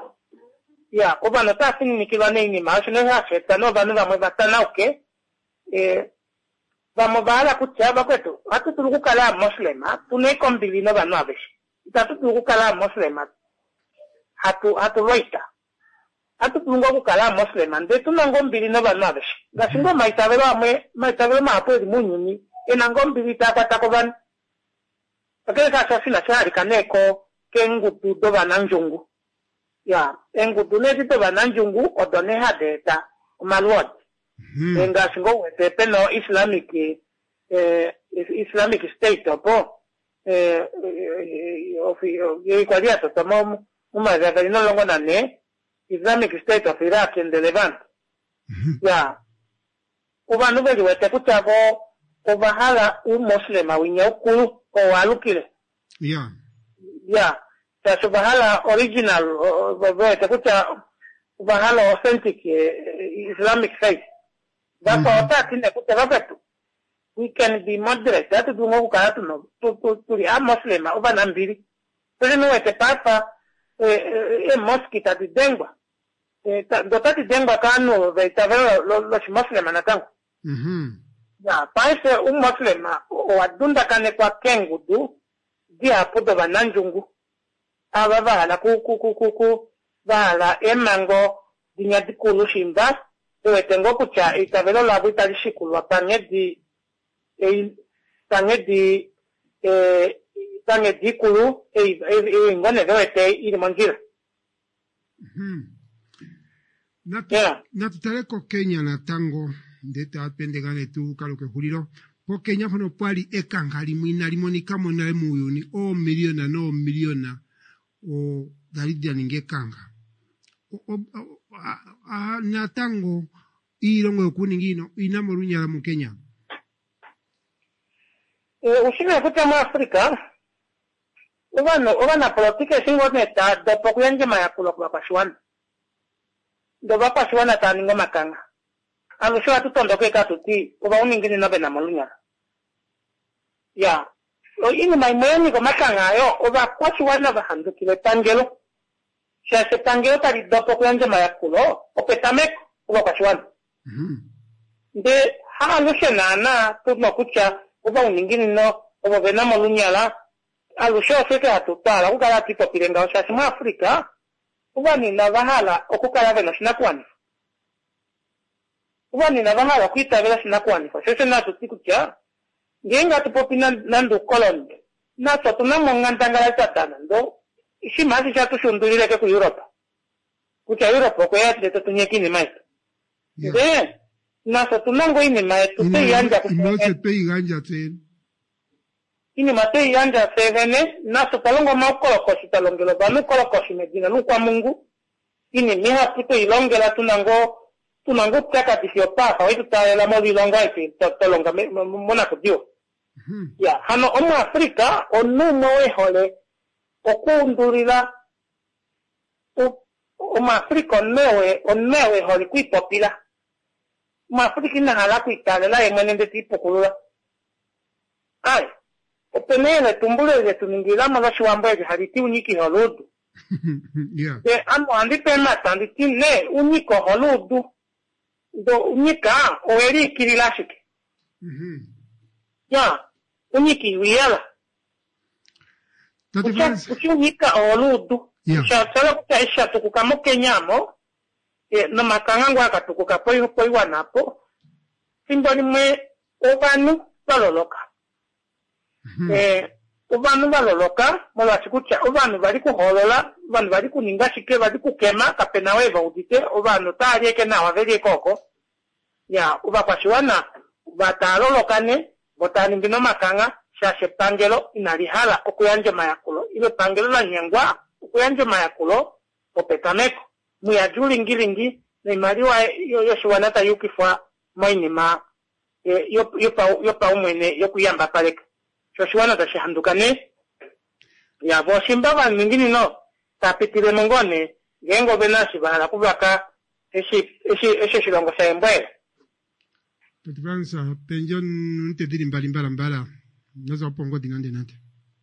Ya, o vanu ta fini ni que la nei ni masu ne hafeta, no vanu vamos a tana uke, eh, vamos a la kucha va kwetu, atu tuluku kala muslima, tune kombili no vanu abesh, ita tuluku kala muslima, hatu hatu loita hatu tungo kukala muslima nde tunango mbili no banabesh gasingo maitabelo amwe maitabelo mapo di munyuni enango mbili takata ko ban akele ka sasina sari kaneko kengutu do bananjungu ya engutu ne do bananjungu odone hadeta malwod Hmm. enga singo wete peno islamic eh islamic state opo eh of yo kwaliato tomo uma de no longo na ne Islamic State of Iraq in the Levant. Ya. Uba nube wete kutabo obahala un muslima winya ukulu o alukile. Yeah. Ya. Ta subahala original wete kuta ubahala authentic Islamic faith. That's all that in the kuta we can be moderate. That is dungo kukala tuno. Tu tu tu ya muslima uba nambiri. Pero no wete papa e e mosquita di dengua e dotati dengua kanu ve tavero lo lo muslima na tangu Mhm. ya paese un muslima o adunda kane kwa kengudu dia pudo bananjungu aba bala ku ku ku ku ku bala emango dinya dikulu shimba e tengo kucha e tavero la buita di shikulu apanye di e tanye di e tange dikulu e e ngone doete ir mangira. Mhm. Natu Yeah. natu taleko Kenya na tango ndeta pendegane tu kalo ke huliro po Kenya hono pali ekangali mwina limonika mona muyuni o miliona no miliona o dalidia ningekanga o, o, o a, a, na tango ilongo kuningino inamorunya la mu Kenya E usime kuta mu Afrika Ubano, ubana politika singo neta do pokuyanje maya kulo kwa paswan. Do ba paswan ata ningo makanga. Alu shwa tutondo ke katuti, uba uningini no bena malunya. Ya. O ini mai mweni ko makanga yo, uba paswan na bahandu kile tangelo. Sha se tangelo tari do pokuyanje maya kulo, o petamek uba paswan. Mhm. De halu shena na tuno kucha, uba uningini no, uba bena malunya la. Alusho seke atutala ukala tipo pirenga osasi mu Afrika ubani na bahala okukala bena sinakwani ubani na bahala kuita bela sinakwani sese na tutikucha ngenga tupopina nandu kolon na to tunamo ngantangala tatana ndo isi masi cha tushundulile ke ku Europe kucha Europe ko ya tete tunyekini mai de na to tunango ini mai tupe yanja ku inote pe iganja tena ini mate yanja sevene na sotalongo makolo kosi talongelo banu kolo kosi medina lukwa Mungu ini miha puto ilongela tunango tunangu taka tisio pasa wetu ta la modi longa iti to longa mona kudio ya hano omo Afrika onu moe hole okundurira omo Afrika onewe onewe hole kui popila omo Afrika ina hala kui talela yemene tipo kulula ai openele tumbule de tuningila mala shwambe de hariti uniki holodu yeah de amo andi pema tandi tine uniko holodu do unika oeri kirilashike mhm ya uniki wiela Tati France uchi unika holodu yeah shala kutaisha tukukamo kenyamo e no makanga ngwa katukuka poi poi wanapo simboni mwe obanu baloloka eh ubanu baloloka mola chikucha ubanu bali kuholola ubanu bali kuninga shike bali kukema kapena weva udite ubanu tari eke na waveli koko ya uba kwashiwana batalolokane botani mbino makanga shashe pangelo inalihala okuyanje mayakulo ile pangelo la nyangwa okuyanje mayakulo opetameko muya juli ngilingi na imaliwa yo yoshiwana ta yukifwa moini ma yo yo pa yo pa umwene yokuyamba paleka Joshua ta shahandukane ya boshimba ba ngini no tapitire mongone gengo benashi bala kubaka eshi eshi eshi shilongo shembwe Tati France penjon nte diri mbali mbala mbala nazo pongo dingande nate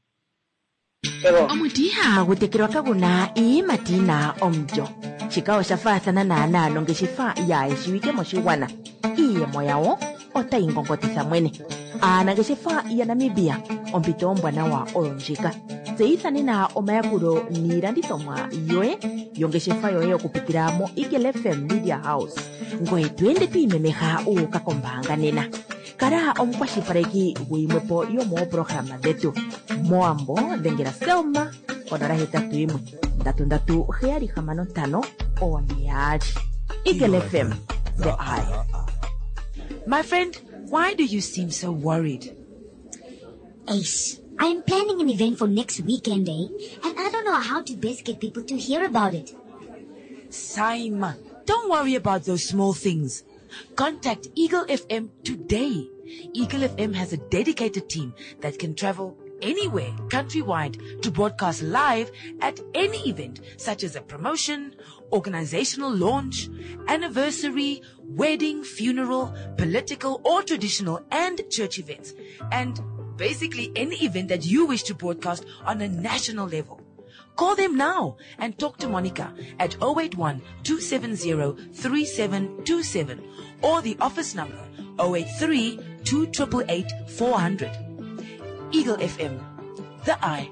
ero omutiha gutekerwa kaguna ii matina omjo chikao shafathana na anano ngeshifa ya eshiwike moshiwana iye moyawo otaingongotisa mwene ana ngeshifa ya Namibia ompito ombwana wa olonjika tseithane na omayakulo niilandithomwa yoye yongeshefa yoye okupitira mo Eagle F M Media House ngoye twende twiimemeha uuka kombaanga nena kala omukwashilipaleki gwiimwepo yomoopologhalama dhetu moambo dhengela Selma onola hetatu imwe ndatu ndatu heyali hamano ntano one yaali Eagle F M, the eye. My friend, why do you seem so worried? Ace, I'm planning an event for next weekend, eh? And I don't know how to best get people to hear about it. Saima, don't worry about those small things. Contact Eagle F M today. Eagle F M has a dedicated team that can travel anywhere countrywide to broadcast live at any event, such as a promotion, organizational launch, anniversary, wedding, funeral, political or traditional and church events, and basically any event that you wish to broadcast on a national level. Call them now and talk to Monica at zero eight one, two seven zero, three seven two seven or the office number zero eight three, two eight eight, four hundred. Eagle F M, the eye.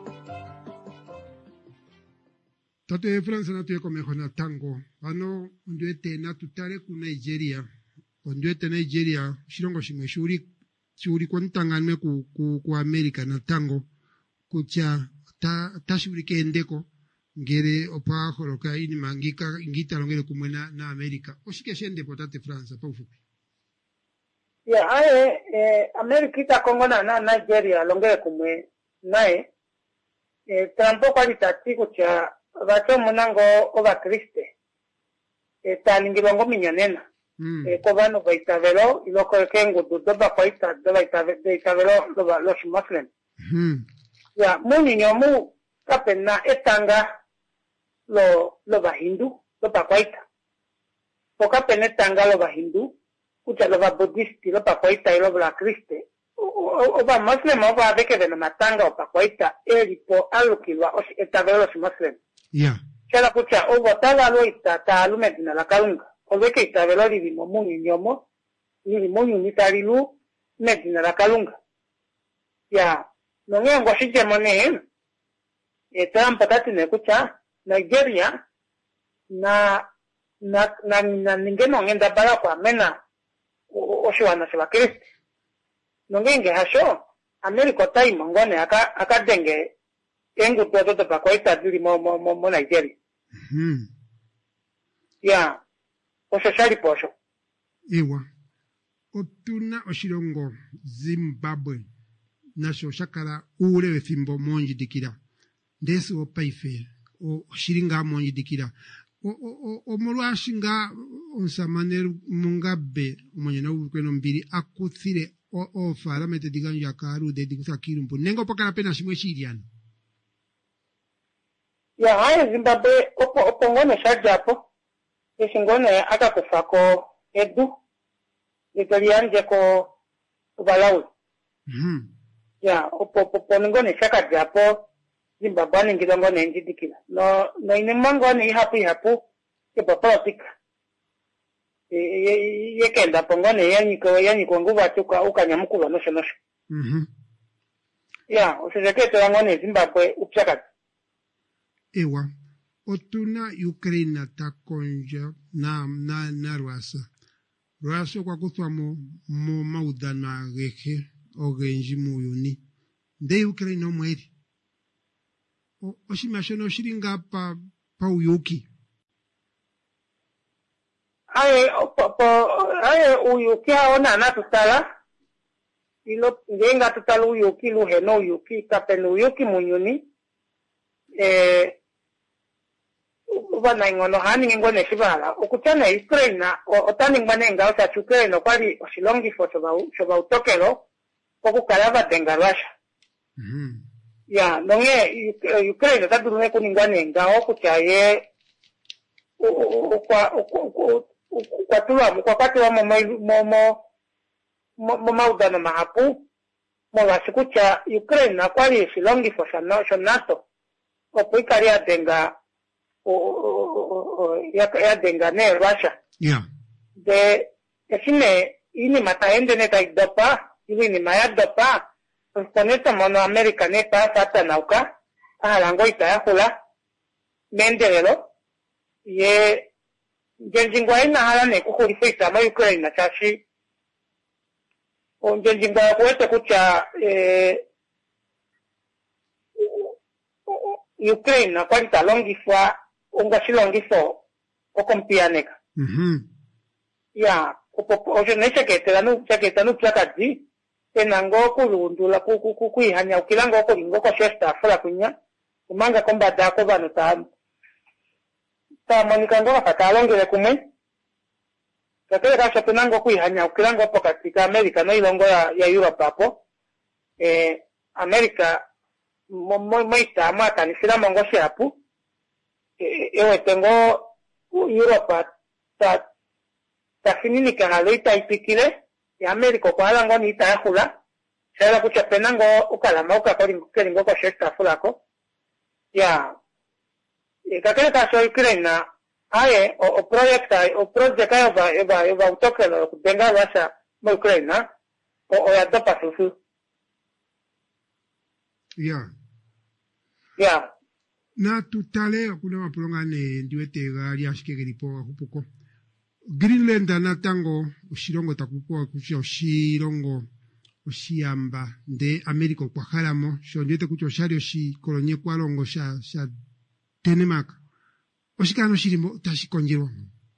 Tate France na tuye komeho na tango ano ndwete na tutare ku Nigeria ndwete Nigeria shilongo shimwe shuri shuri kontanganwe ku ku, ku America na tango kucha ta tashuri kendeko ngere opa horoka ini mangika ingita longere kumwena na America oshike shende potate France pa ufupi ya ae eh America ita Kongo na na Nigeria longere kumwe nae eh tampoco alitati kucha bacho munango oba Kriste e taningilongo minyanena mm. e kobano baitabelo iloko kengo doba kwaita doba itabelo doba los muslim mm. ya muni nyomu kapena etanga lo lo ba hindu doba kwaita o kapena etanga lo ba hindu kucha lo ba buddhist lo ba kwaita lo ba Kriste oba muslim oba beke de matanga oba kwaita elipo alukilwa os etabelo los muslim yeah Chala kucha ogo tala lo ita talume dina la kalunga. Olweke ita velo li momunyu nyomo, li momunyu nitarilu medina la kalunga. Ya, nonge ngwashije mone, e trampa tati ne kucha, Nigeria, na, na, na, na ninge nonge ndabara kwa mena, oshiwa na shiwa Kristi. Nonge nge hasho, Ameriko tai mongone aka, aka denge, engu todo to pa kwaita dili mo, mo, mo, mo Nigeria. mm. Ya, osho shari posho. Ewa otuna oshilongo Zimbabwe nasho shakala ule wefimbo monji dikira ndesu opaife o shiringa monji dikira omulwashinga onsamanero mungabe mwenye na ukweno mbiri akuthire ofara mete diganyo ya karu de dikusakiru mpu nengo pakana pena shimwe shiriano ya haya Zimbabwe opo opo ngone shajapo esingone aka kufako edu italianje ko balawi mhm ya opo opo ngone shaka japo Zimbabwe ni ngidongo ne njidikila no no inimango ni hapu hapu ke politika ye ye kenda pongone yani ko yani ko nguva tuka ukanyamukula nosho nosho mhm ya usizekete ngone Zimbabwe upchaka ewa otuna Ukraine takonja na na na Rwasa Rwasa kwa kuthwa mo mo maudana geke ogenji muyuni nde Ukraine omweri oshimashono shiringa pa pa uyuki aye po aye uyuki aona na tutala ilo ngenga tutala uyuki luheno uyuki kapeno uyuki munyuni eh ubana ngono hani ngone shibala ukutana Ukraine otani ngbanenga ota Ukraine kwali oshilongi fo soba soba utokelo okukalaba denga Russia mhm ya nonge Ukraine tadurune kuningwanenga okuchaye kwa kwa tuwa kwa kwati wa mo mo mo maudano mahapu mo wasikucha Ukraine kwali shilongi fo sha NATO opoikaria denga o ya ya denga ne Russia yeah de esine ini mataende ne taidopa ili ni mayadopa Poneta mono America ne pa sata nauka alango ita hula mendelelo ye jenjingwa ina hala ne kukulifita ma Ukraine na chashi on jenjingwa kwete kucha eh Ukraine na kwanta longi fwa unga shilongi fo okompianeka mhm ya opo oje neche ketela nu chaketa nu plakati tenango kulundula ku ku kuihanya ukilango ko lingo ko shesta fula kunya umanga komba dako bano ta ta manikango akatalongele kumwe kakele kasha tenango kuihanya ukilango po katika America no ilongo ya, ya Europe hapo eh America mo mo moita mata ni sila mongo shapu eh ewe tengo Europe ta ta finini kana loita ipikile ya America kwa lango ni itahula sala kucha penango ukalama ukakolingo kelingo ko shesta fulako ya e kakele ka so Ukraine aye o, o project o project ayo ba eba eba utokelo kubenga Russia mo Ukraine o o ya dopa susu yeah ya na tutale kuna mapulonga ne ndiwete gali ashike lipo hupuko Greenland na tango ushirongo takupo kuchia ushirongo ushiyamba nde America kwa halamo shondete kucho shario shi kolonye kwa longo sha sha Denmark oshikano shirimo tashikonjiro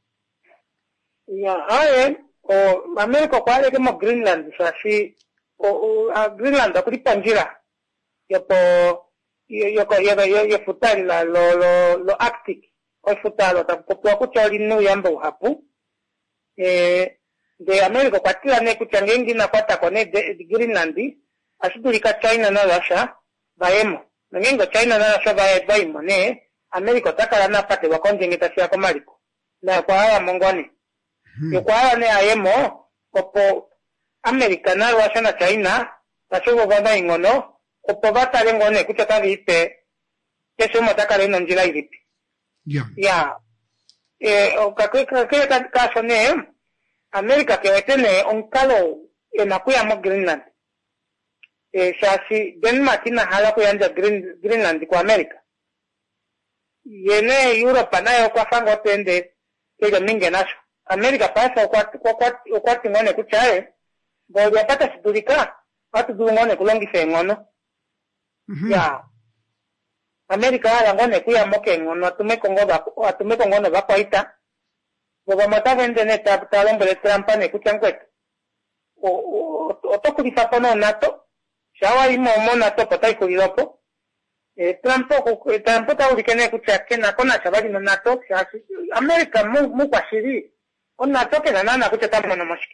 ya aye o America kwa ale kemo Greenland shashi o, o a Greenland akulipanjira yapo yoko yoko yoko futari la lo lo lo Arctic o futalo takupo kucho linu yambo hapu eh de America kwa tila ne kuchangengi na kwata kone de, de Greenland ashidulika China na Russia baemo ngengo China na Russia bae baimo ne America takala na pate wakonje ngetasia kwa maliko na kwa haya mongoni hmm. Yo kwa haya ne ayemo kopo America na Russia na China tashugo baba ingono kopo bata lengone kuchata vipe kesho matakale na njila ilipi yeah ya eh o kakeka kakeka kaso ne America que wetene onkalo enakuya mo Greenland eh shasi Denmark na hala kuyanja Green Greenland kwa America yene Europe nayo kwa fango tende kile mingi nacho America pasa kwa kwa kwa kwa ngone kuchae bodi apata sidulika watu ngone kulongi ngono mm-hmm. ya America ya ngone kuya moke ngono atume kongo ba atume kongo no ba kwaita boba mata vende ne taptalon bele trampa ne kuchankwe o o to kulisa pono nato shawa imo mo nato patai kulilopo e Trump ko Trump ta ulikene kuchake na kona chabali no NATO kasi America mu mu kwashiri ona toke na nana kuchata mono moshiki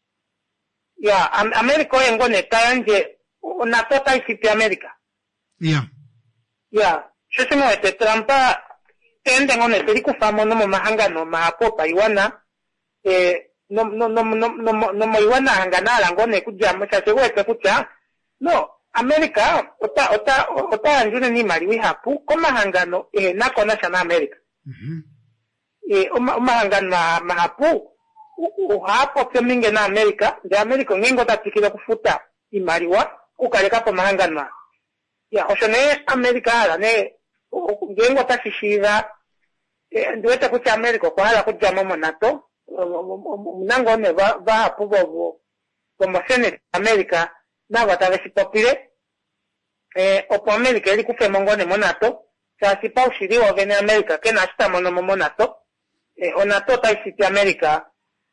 ya am, America yengo ne tanje ona tota isipi America yeah ya sisi mo ete Trump tende ngone teliku famo no mahanga no mapopa iwana eh no no no no no no mo iwana hangana la ngone kuja mo chase wete kucha no America ota ota ota anjune ni mali hapu koma hangano eh nako na sana America mhm eh uma uma hangana mahapu u hapo keminge na America de America ngengo tatikira kufuta imaliwa ukaleka kwa mahangana ya oshone America ala ne ngengo tasishira eh ndiweta kucha America kwa hala kuja momo NATO mnango ne va va hapo bobo como Senate America na batavesi popire eh opo America ili kufe mongone monato sa si pa usiri o vene America que na sta mono monato eh onato ta isiti America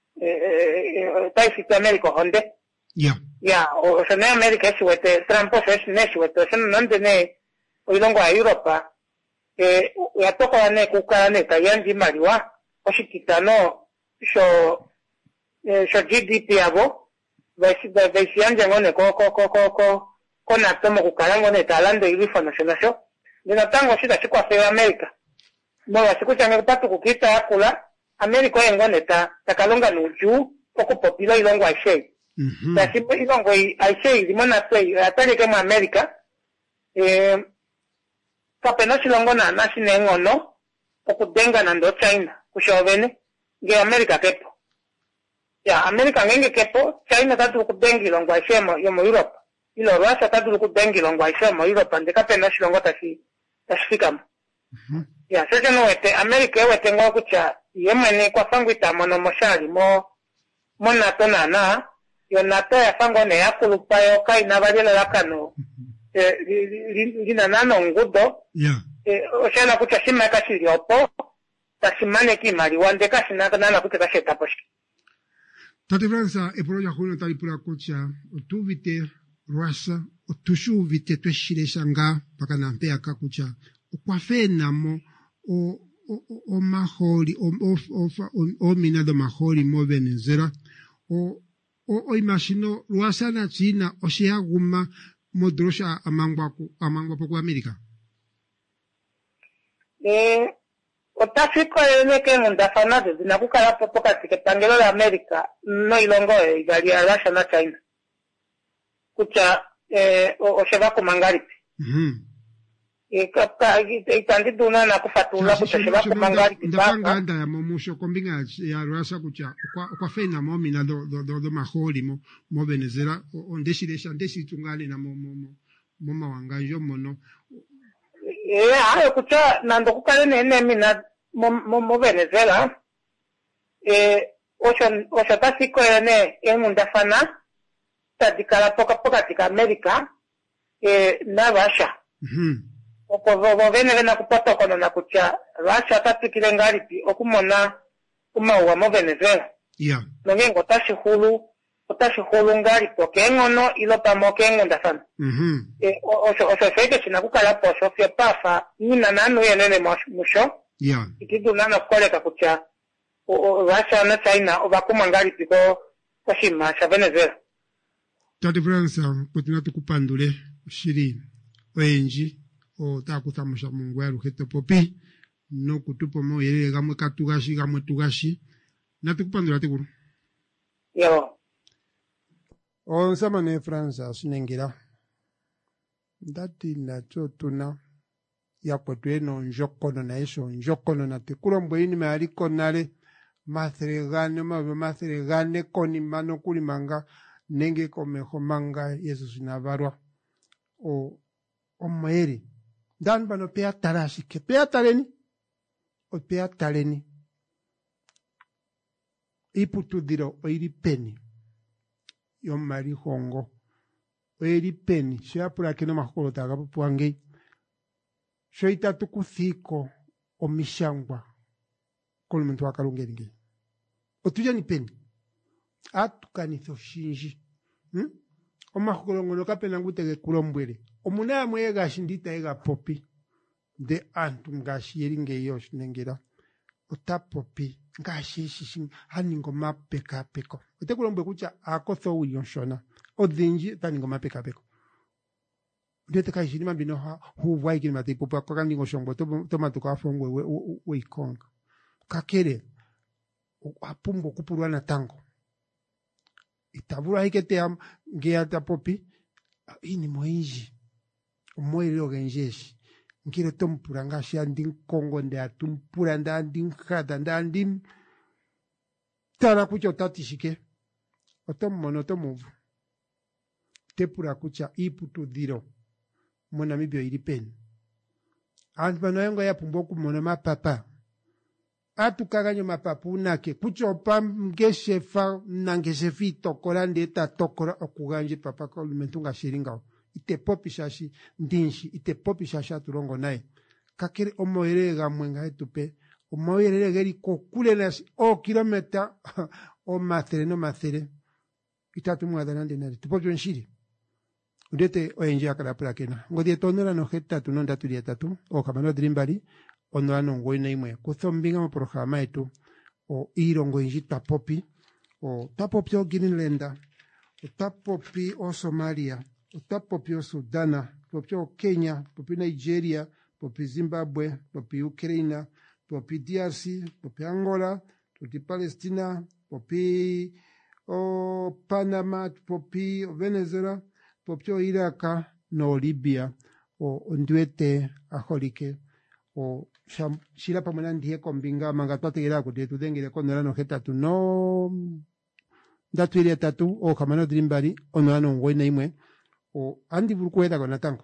eh ta isiti America honde yeah ya o se ne America si wete Trump se ne si wete se nande ne o ilongo a Europa eh ya toko ne kukane ta yanji mariwa o shikitano so eh so G D P abo Vesi vesi anje ngone ko ko ko ko ko ko na tomo kukalango ne talando ilifo national show nina tango shida chikwa fe America no wasikucha ngepatu kukita akula America ngone ta takalonga nuju oko popilo ilongo aishe mhm ta sipo ilongo aishe limona sei atali kama America eh kapena silongo na nasine ngono okudenga na ndo China kushovene nge America kepo ya America ngenge kepo China tatu kudengi longwa ishemo yomo Europe ilo Russia tatu kudengi longwa ishemo Europe ndeka pena shilongo tashi tashifika mhm ya sasa no wete America wete ngo kucha yemene kwa fangwita mono moshali mo mona tona na yo nato ya fango ne yakulupa yo kai na badela lakano eh lina nano ngudo yeah eh oshana kucha shima kashiri opo tashimane kimali wande kashina nana kucha kasheta poshi Tate Fransa e poroja huno tali pura kocha tu vite Rwasa o tushu vite tu shire shanga paka na mpe aka kucha o kwafe namo o o o mahori o o o o minado mahori mo Venezuela o o o imagino Rwasa na China o shia guma modrosha amangwa ku amangwa po America eh otafiko ene ke ngunda fanade zinakukala popo katika tangelo la America no ilongo e gali ya Russia na China kucha eh o sheba kumangaripi mhm e kapka itandi duna na kufatula kucha sheba kumangaripi ndapanga nda ya momusho kombinga ya Russia kucha kwa kwa fena mo mina do do do, do maholi mo mo Venezuela ondeshi desha ndeshi tungale na mo mo mo mawanganjo mono eh ayo kucha nando kukale nene mina mo mo Venezuela eh ocho ocho tasiko ene en undafana tadikala poka poka tika America eh na Russia mhm oko vo vene na kupata kono na kucha Russia tatikile ngaripi okumona kuma wa mo Venezuela yeah ngengo tashi hulu tashi hulu ngaripo kengono ilo pamo kengo ndafana mhm eh ocho ocho feke china kukala poso fye pafa nina nanu yenene musho yeah ikidu nana koleka kucha o Russia na China obakuma ngali piko koshima sha Venezuela Tate Fransa potina tukupandule shiri wenji o takuthamusha mungu ya ruheto popi no kutupo mo yele gamwe katugashi gamwe tugashi na tukupandula tekuru yo on sama ne Fransa sinengira ndati na chotuna ya kwetweno njokono na iso njokono na tekuro mbweni mali konale mathregane mabe mathregane koni mano kulimanga nenge komeho manga yesu sinavarwa o o maeri dan bano pea tarashi ke pea taleni o pea taleni iputu diro o iri peni yo mari hongo o iri peni sea por aquí no makolo taga puange shoita tukuthiko o mishangwa kolmentu akalungeringe o tuja ni peni atukanitho shinji hmm? o makolongo no kapena ngutege kulombwele omuna mwe gashindita ega popi de antu ngashi yeringe yosh nengera ota popi ngashi shishi haningo mapeka peko otekulombe kucha akotho William Shona odhinji taningo mapeka peko ndete kai shirima bino ha hu waiki mate popa kwa kandingo shongbo to toma to kafongwe we we ikonga kakere apumbo kupurwa na tango itabura hikete am ngeata popi ini moinji omoire ogenjeshi ngire tompura ngashi andin Kongo nde atumpura nda andin khada nda andin tara kucho tatishike otomono tomuvu tepura kucha iputu diro mona mibyo ilipen antbano yango ya pumbo kumona mapapa atu kaganyo mapapu nake kucho pam ngeshe fa nangeshe fi tokora ndeta tokora okuganje papa ko lumentunga shiringa ite popi shashi ndinshi ite popi shasha turongo nae kakere omoerega mwenga etupe omoerega geri kokule nas o kilometa o matere no matere itatu mwadalande nari tupopyo nshiri udete oenje akala plakena ngodi tonora no heta tu no ndatu tatu o kamano drimbali onora no ngoina imwe kuzombinga mo programa etu o irongo inji tapopi o tapopi o Greenlanda o tapopi o Somalia o popi o Sudana, popi o Kenya, popi Nigeria, popi Zimbabwe, popi Ukraine, popi D R C, popi Angola, popi Palestina, popi o Panama, popi o Venezuela, popi o Iraq, no Libya, o Nduete, Aholike, o Shila Pamanandi kombinga mangatwate Iraq, de tudengire konora no hetatu no datu ile tatu o kamano drimbari onano ngoina imwe o andi burukweda kona tango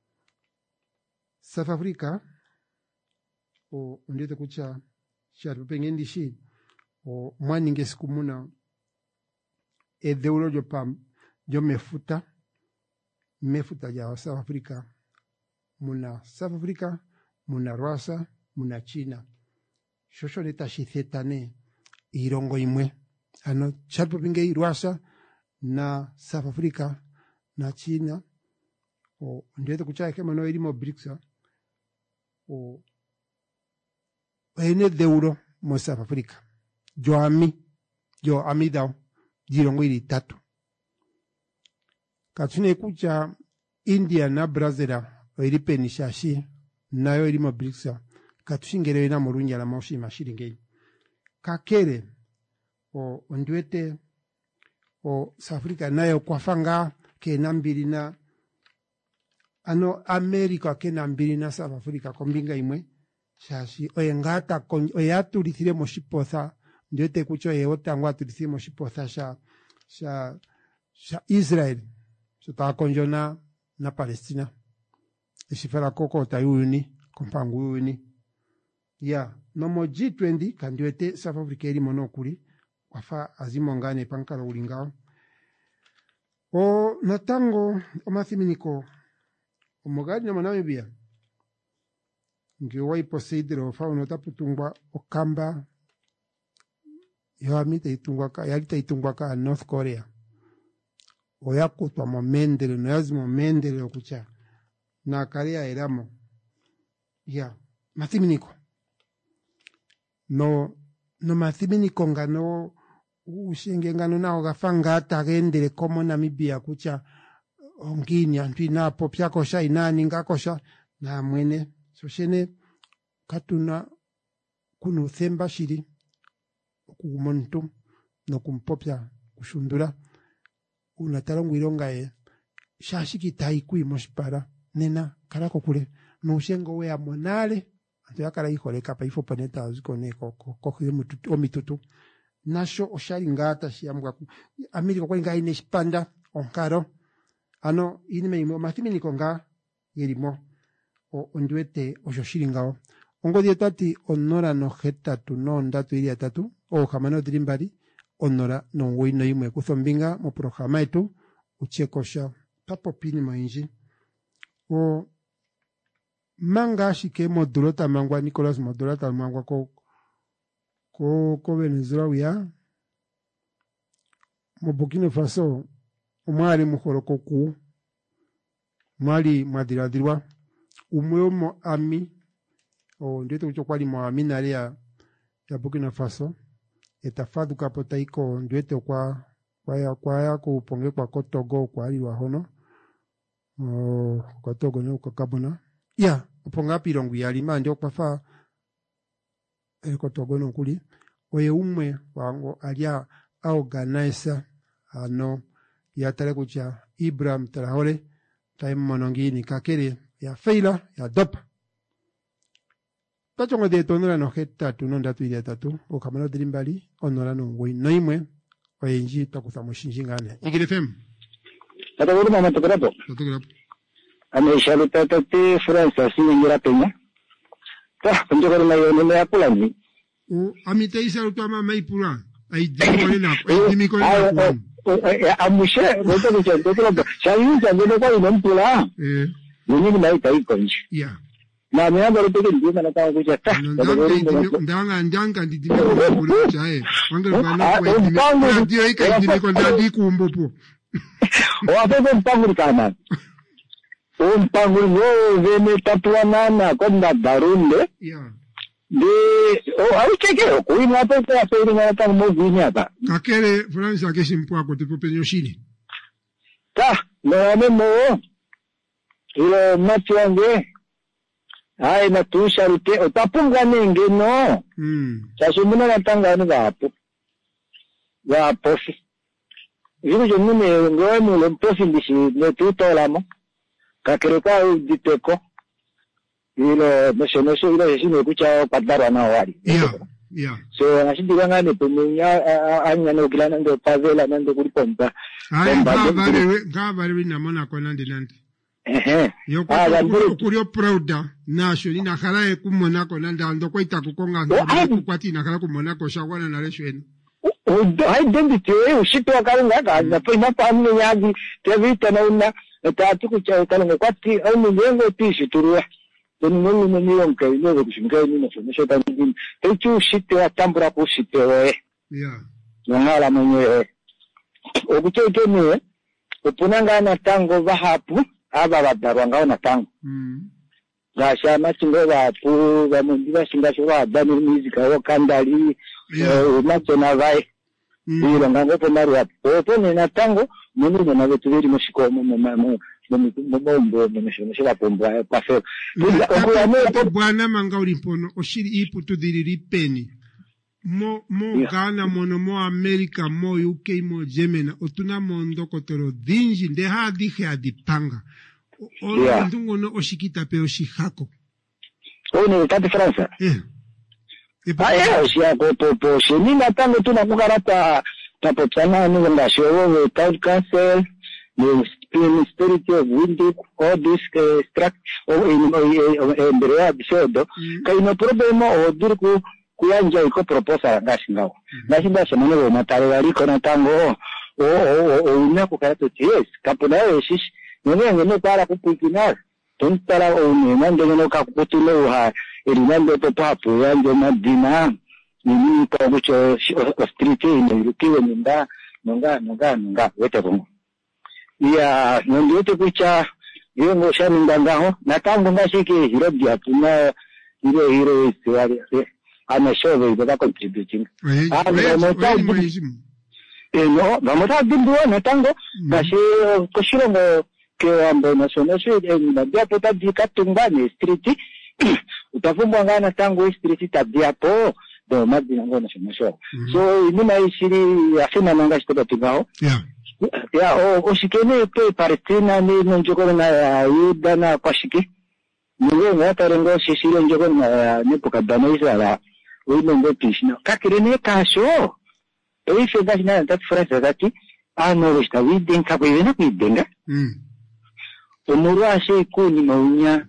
South Africa o ndete kucha sharu pengendi shi o mwani ngesikumuna e deuro jo pam jo mefuta mefuta ya South Africa muna South Africa muna Rwasa muna China shosho leta shithetane irongo imwe ano sharu penge Rwasa na South Africa na China o ndete kucha kema no elimo B R I C S o ene deuro mo South Africa jo ami jo ami dao jirongo ili tatu katsune kucha India na Brazil ili penishashi nayo elimo B R I C S katshingere na morunja la moshi mashiringe kakere o ndwete o South Africa nayo kwafanga ke nambiri na ano America ke nambiri na South Africa kombinga imwe shashi oyengata oyatulithire moshipotha ndete kucho yewotangwa tulithire moshipotha sha sha sha Israel so ta konjona na Palestina ishifara koko tayuni kompangu yuni ya nomo G twenty kandwete South Africa eri monokuri wafa azimongane pankala ulingao o natango omathiminiko omogadi na Namibia ngiwa iposeidero fa unota putungwa okamba yoamite itungwa ka yalita itungwa ka North Korea oyakutwa momendele no yazimo mendele okucha na Korea eramo ya mathiminiko no no mathiminiko ngano ushenge ngano nao gafanga atagendele komo Namibia kucha ongini antu inapo pyakosha inani ngakosha na mwene soshene katuna kunu themba shiri kumontu no kumpopya kushundura unatarongo ironga e shashiki taikui moshipara nena karako kule no ushengo we amonale antu yakara ihole kapa ifo paneta azikone koko kokhire mututu omitutu nasho oshari ngata shiamwa Amerika kwa inga ine shipanda onkaro ano inime imo mathimi konga yerimo o ondwete oshoshiringao ongo dietati onora no hetatu no ndatu iria tatu o jamano drimbari onora no wino imwe kuzombinga mo programa etu uchekosha papo pini mainji o manga shike modulota mangwa Nicolas modulota mangwa ko ko ko Venezuela wia mo Burkina Faso omwali muhoro koku mwali mwadiradirwa umwe mo ami o ndete uchokwali mo ami nale ya ya Burkina Faso etafadu kapota iko ndete kwa kwa ya kwa ya kuponge kwa Kotogo kwa aliwa hono o Kotogo ne kwa Kabona ya uponga pirongu ya lima ndio kwa fa e Kotogo no kuli oye umwe wango alia organizer ano ya tale kucha Ibrahim Traore time monongini kakere ya feila ya dopa tachongo de tonora no heta tu no ndatu ile tatu o kamano dirimbali onora no ngoi noimwe oyenji takuthamo shinjingane Igile F M Tata wuri mama tokarapo tokarapo ane shaluta tati France si ngira penya ta penjoro na yo ne apulani o amite isaluta mama ipura ai dimole na ai dimiko na amushe boto boto boto shayu ja boto ko non pula eh yini mai tai konji ya na me ando to ke na ta ko jata ndanga ndanga ndi ndi ko chae wanga bana ko ndi ai kai ndi ko ndi kumbo po o ape mpango kana o mpango yo vene tatuanana konda darunde ya de o au cheke ko ina pe pe pe na ta mo vinya ta kakere France akeshimpwa ko tipo penyo shini ta no me mo ile matiange ai na tu sharute o tapunga nenge no mm sasa muna natanga ni gapo ya posi hiyo je mimi ngoe mu le posi ndisi le tuto lamo kakere kwa diteko ile mesho so ile sino kucha padara na wali yeah yeah so nashindika ngane pemenya anya no kilana ndo pavela nando kulipomba ai ba vale ga vale na mona kona ndilande ehe yo ko kurio prouda nasho ni nakhala e kumona kona ndando ko itakukonga ndo kwati nakhala kumona ko shakwana na leshweni o ai dendite o shito akalunga ka na pina pamwe yagi tevita na una tatu kucha kalunga kwati au mwengo tishi turua Nungu nunionka ino kushimika ino so mesho tangi techu shite atambura ku shite we yeah ngala mwenye okucheke ne opunanga na tango bahapu aba badarwa ngao na tango mm gasha machingo bapu bamundi bashinga sho badani muzika wo kandali eh macho na vai ilo ngango pomari hapo pone na tango mungu na vetu veri mushiko mu mu Mbombo nimeshomesha pomba pafe bwana manga ulimpono oshiri ipu tudiri peni mo mo Ghana mono mo America mo U K mo Germany otuna mondo kotoro dinji nde hadi adipanga o ndungo no oshikita pe oshihako one tati France eh ah eh oshia ko po po shini na tango tuna kukarata tapotana ni ngasho wo town council the Ministry of Wind, all this uh, structure in the episode, kaya no problema o diriku kuyanja iko proposal ngasi ngao. Ngasi ngao semane wo matari ko na tango o o o ina ko kaya to yes, kapuna e sis, ngene ngene para kupikina. Ton para o ni nande no ka kuputulo ha, iri nande to papu yanjo madina. Ni ko gucho street ni kiwe ninda, nonga nonga nonga wete bongo. Ya nondote kucha iyo ngosha ndangao na tangu ngashiki hiro dia tuna hiro hiro isiwali ana show iba contributing ah no tangu eh no vamos a dinduo na tango ngashi kushirongo ke ambo national show en na dia pota dikatunga ni street utafumba ngana tangu street tabia po do madina ngona show so ni maishiri afina nanga shitoka tugao yeah ya o oshikene pe partina ni njoko na yuda na kwashiki niwe ngata rengo sisiro njoko na ne pokadana isala wino ngotishina kakirene kasho e se gashi na ta frase gati ano resta widen ka bwena kwidenga mm omuru ashe ku ni maunya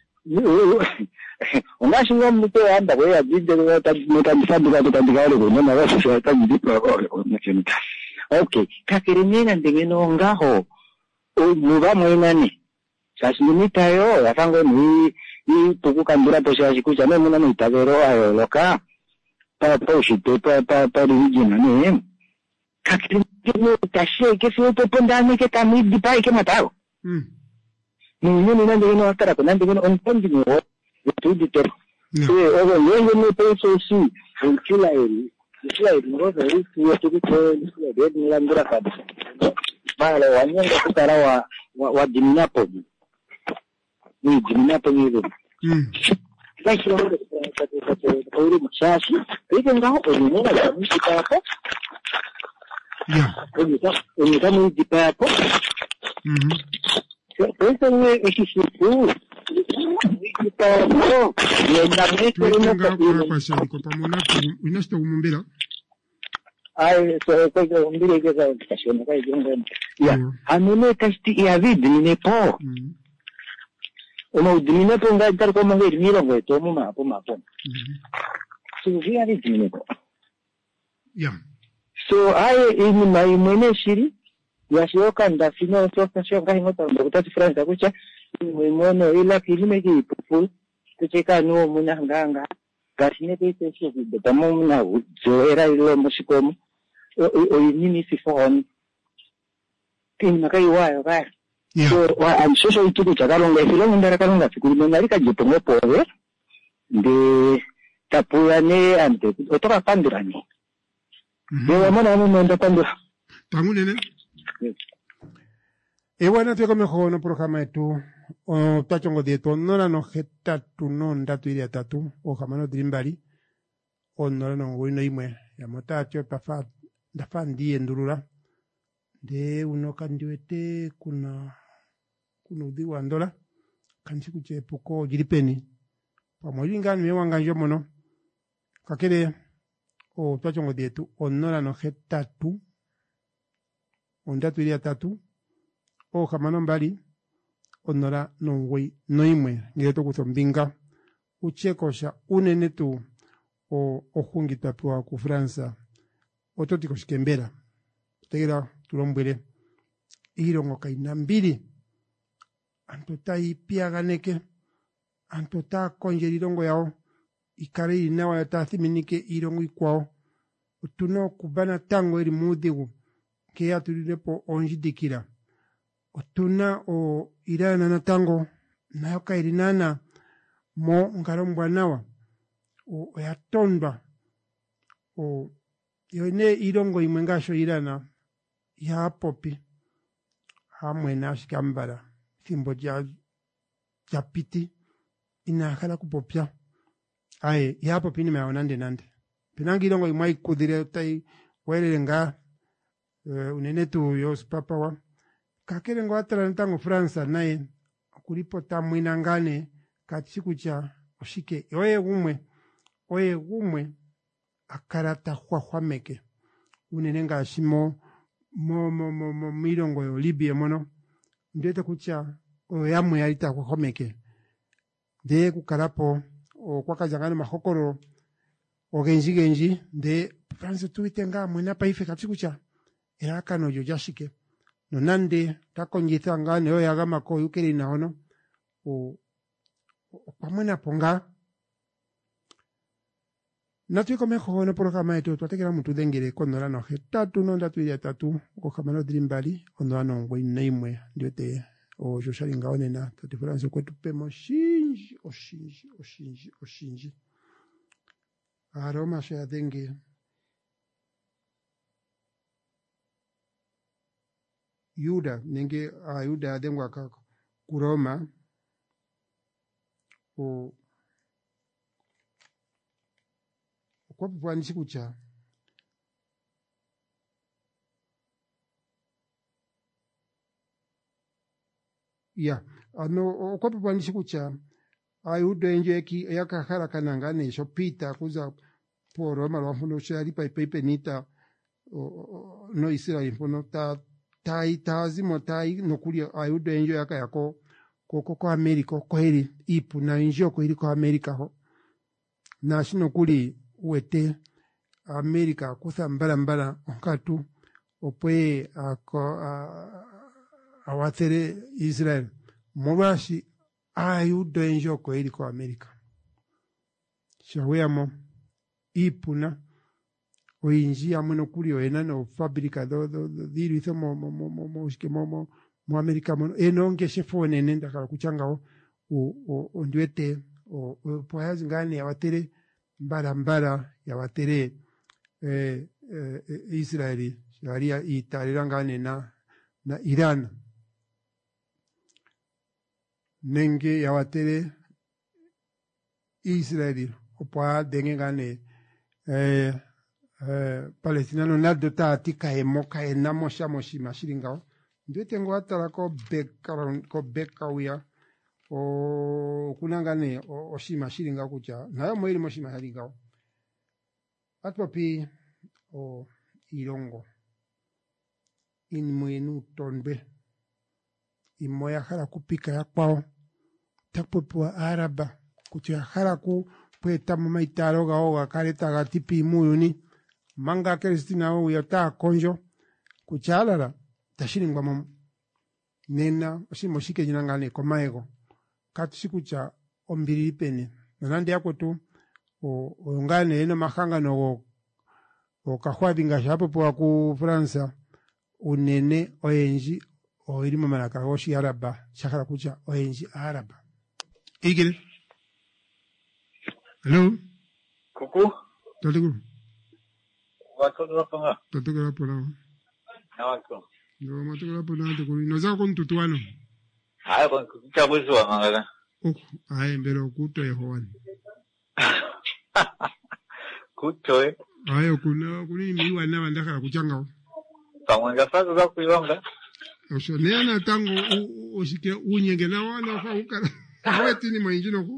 ongashinga mute anda we abide ko ta meta bisabuka to tandikale ko na wasi so ta bidipa ko na chemika okay kakirimina ndengeno ngaho muba mwenani sasa nimitayo yafango ni ni tukukambura posha shikucha ne muna mitagero ayo loka pa poshite pa pa pa rijina ne kakirimina tashe ke fio to pondane ke tamidi pai ke matao mm Ni nande no atara ko nande no on pondi no to di ter. So over yengo no peso si en chila el. Chila el no ro ri to ko ni de ni landura ka. Vale, wanyanga kutarawa wa dimina po. Ni dimina po ni. Mm. Like you know, the Ori Musashi, they can go on the other purple. Yeah. When you come, when you come with the purple. Mm-hmm. So, personally, if you should do, you can go. You can make it in the I so poi che un dire che è stazione poi giungo ya hanno le testi e avidi ne po uno di ne po ngai dar come ngai mi lo to mo ma po ma po so vi avidi ne po ya so ai in mai mene shiri ya sio kanda fino to stasio ngai ngota ndo ta franza kucha mi mono ila kilime ki pu te cheka no muna nganga gasine pe te sio de tamo na jo era ilo musikomo o nini si fon tin na kai wa ba so wa am so so tu cha dalong le filong ndara kalong na sikuri menari ka jeto mo poe de tapuane ante o to ka pandurani de mo na mo ndo pandura tangune ne e wana te ko me jono programa tu o tachongo de to no la no geta tu no ndatu ile tatu o jamano drimbari o no no wino imwe ya motacho pafa da fandi endurura de uno kandiwete kuna kuna udi wandola kanchi kuche poko jiripeni pa moringa me wanga jomono kakere o tachongo de tu onora no geta tu ondatu ile tatu o jamano mbali onora no wei no imwe ngeto kutombinga uchekosha unene tu o ojungita pwa ku Fransa ototiko shikembera tegera tulombwele irongo kaina mbili antota ipiaganeke antota konjerirongo yao ikare inawa yatathimininike irongo ikwao utuno kubana tango eri mudigu ke aturirepo onjidikira otuna o irana na tango nayo kairinana mo ngarombwa nawa o yatondwa o yone irongo imwengasho irana ya popi hamwe na shikambara timbo ja japiti ina kala kupopya ai ya popi ni maona nde nande pinangi irongo imwai kudire tai werenga uh, unene tu yos papa wa kakere ngo atara ntango Fransa naye kulipota mwinangane katsiku cha oshike oye gumwe oye gumwe akarata hwahwameke unenenga shimo mo mo mo mo mirongo yo libye mono ndete kucha oyamwe alita hwahwameke de kukarapo o kwakajangana mahokoro o genji genji de France tuitenga mwena paife katsiku cha era kano yo yashike no nande takonjitha ngane oya gama ko yukeri naono o pamwena ponga natu ko me jono programa eto to tekera mutu dengere kono la no tatu no ndatu ya tatu ko kamano drimbali kono ano we naimwe ndiote o josharinga onena to difference ko tupemo shinji o shinji o shinji o shinji aroma sha denge Yuda nenge a Yuda dengwa ka kuroma o kwa pwani sikucha ya ano kwa pwani sikucha a Yuda enje ki yakahara kanangane shopita kuza poroma lwafuno shari pa pepe nita no Israel fono ta tai tazimo tai nokuri ayudo enjo yaka yako koko ko America ko heri ipu na enjo ko heri ko America ho na shino kuli wete America kusa mbala mbala onkatu opwe ako awatere Israel mwashi ayudo enjo ko heri ko America shawemo ipu na oinji amono kuri oena no fabrica do do diru hizo mo mo mo mo mo que mo mo mu America mono enonge shefone nenda kala kuchangao o o ndwete o poyazi ngani yawatere mbara mbara yawatere eh, eh, Israeli sharia itarira ngani na na Iran nenge yawatere Israeli opwa denge ngani eh eh Palestina no nado ta tika emoka enamo shamoshi mashiringao ndwete ngo atala ko beka ko beka uya o kunangane o oshima shiringa kucha nayo mwiri moshima haringa atpapi o irongo in mwenu tonbe imoya hara kupika ya kwao takpopua araba kucha hara ku pweta mama itaro ga oga kareta ga tipi muyuni manga Kristina o yata konjo kucha alara tashiringwa mom nena oshimo shike jinangane komaego kati sikucha ombiri pene nandi yako tu o ongane eno mahanga no o kahwabinga hapo kwa ku Fransa unene oenji o irimo malaka oshi araba shakara kucha oenji araba igil hello kuku toligu watu tunapanga tatoka hapo na na watu ndio matoka hapo na ndio inoza kwa mtutuano haya kwa kitabuzi wa mangala oh haya mbele kuto yehowani kuto eh haya kuna kuni miwa na ndaka kuchanga pamwe fazo za kuilonga osonena tango osike unyenge na wana fa ukala weti ni mwinjino ku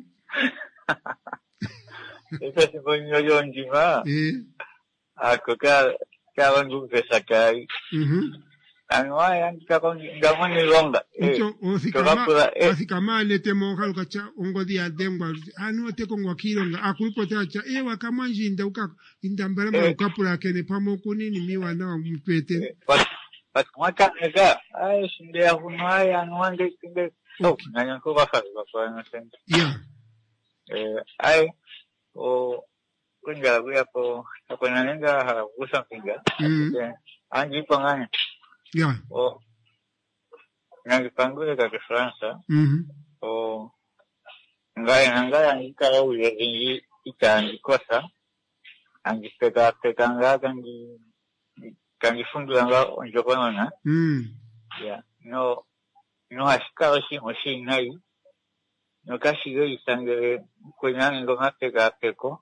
esa si bonyo yonjima eh akoka kawangu pesakai mhm anwa yanka kwa ngamani longa Ocho osikama osikama nete monga lukacha ongodi adengwa anu te kongwa kilonga akulipo tacha ewa kama njinda uka indambara ma ukapura kene pamo kunini miwa na mtwete pas mwaka ega ai shinde ya hunwa ya anwange kinde so nanya ko baka kwa na sente yeah eh ai o kunga buya po hapo nanenga hakusa kinga anji panganya yeah o nangi pangule ka Fransa mhm o ngai ngai angikala uye ingi itangi kosa angi pega pega nga kangi kangi fundula nga onjokona na mm ya no no ashikala shi moshi nai no kashi isangere kwenye ngo mapega peko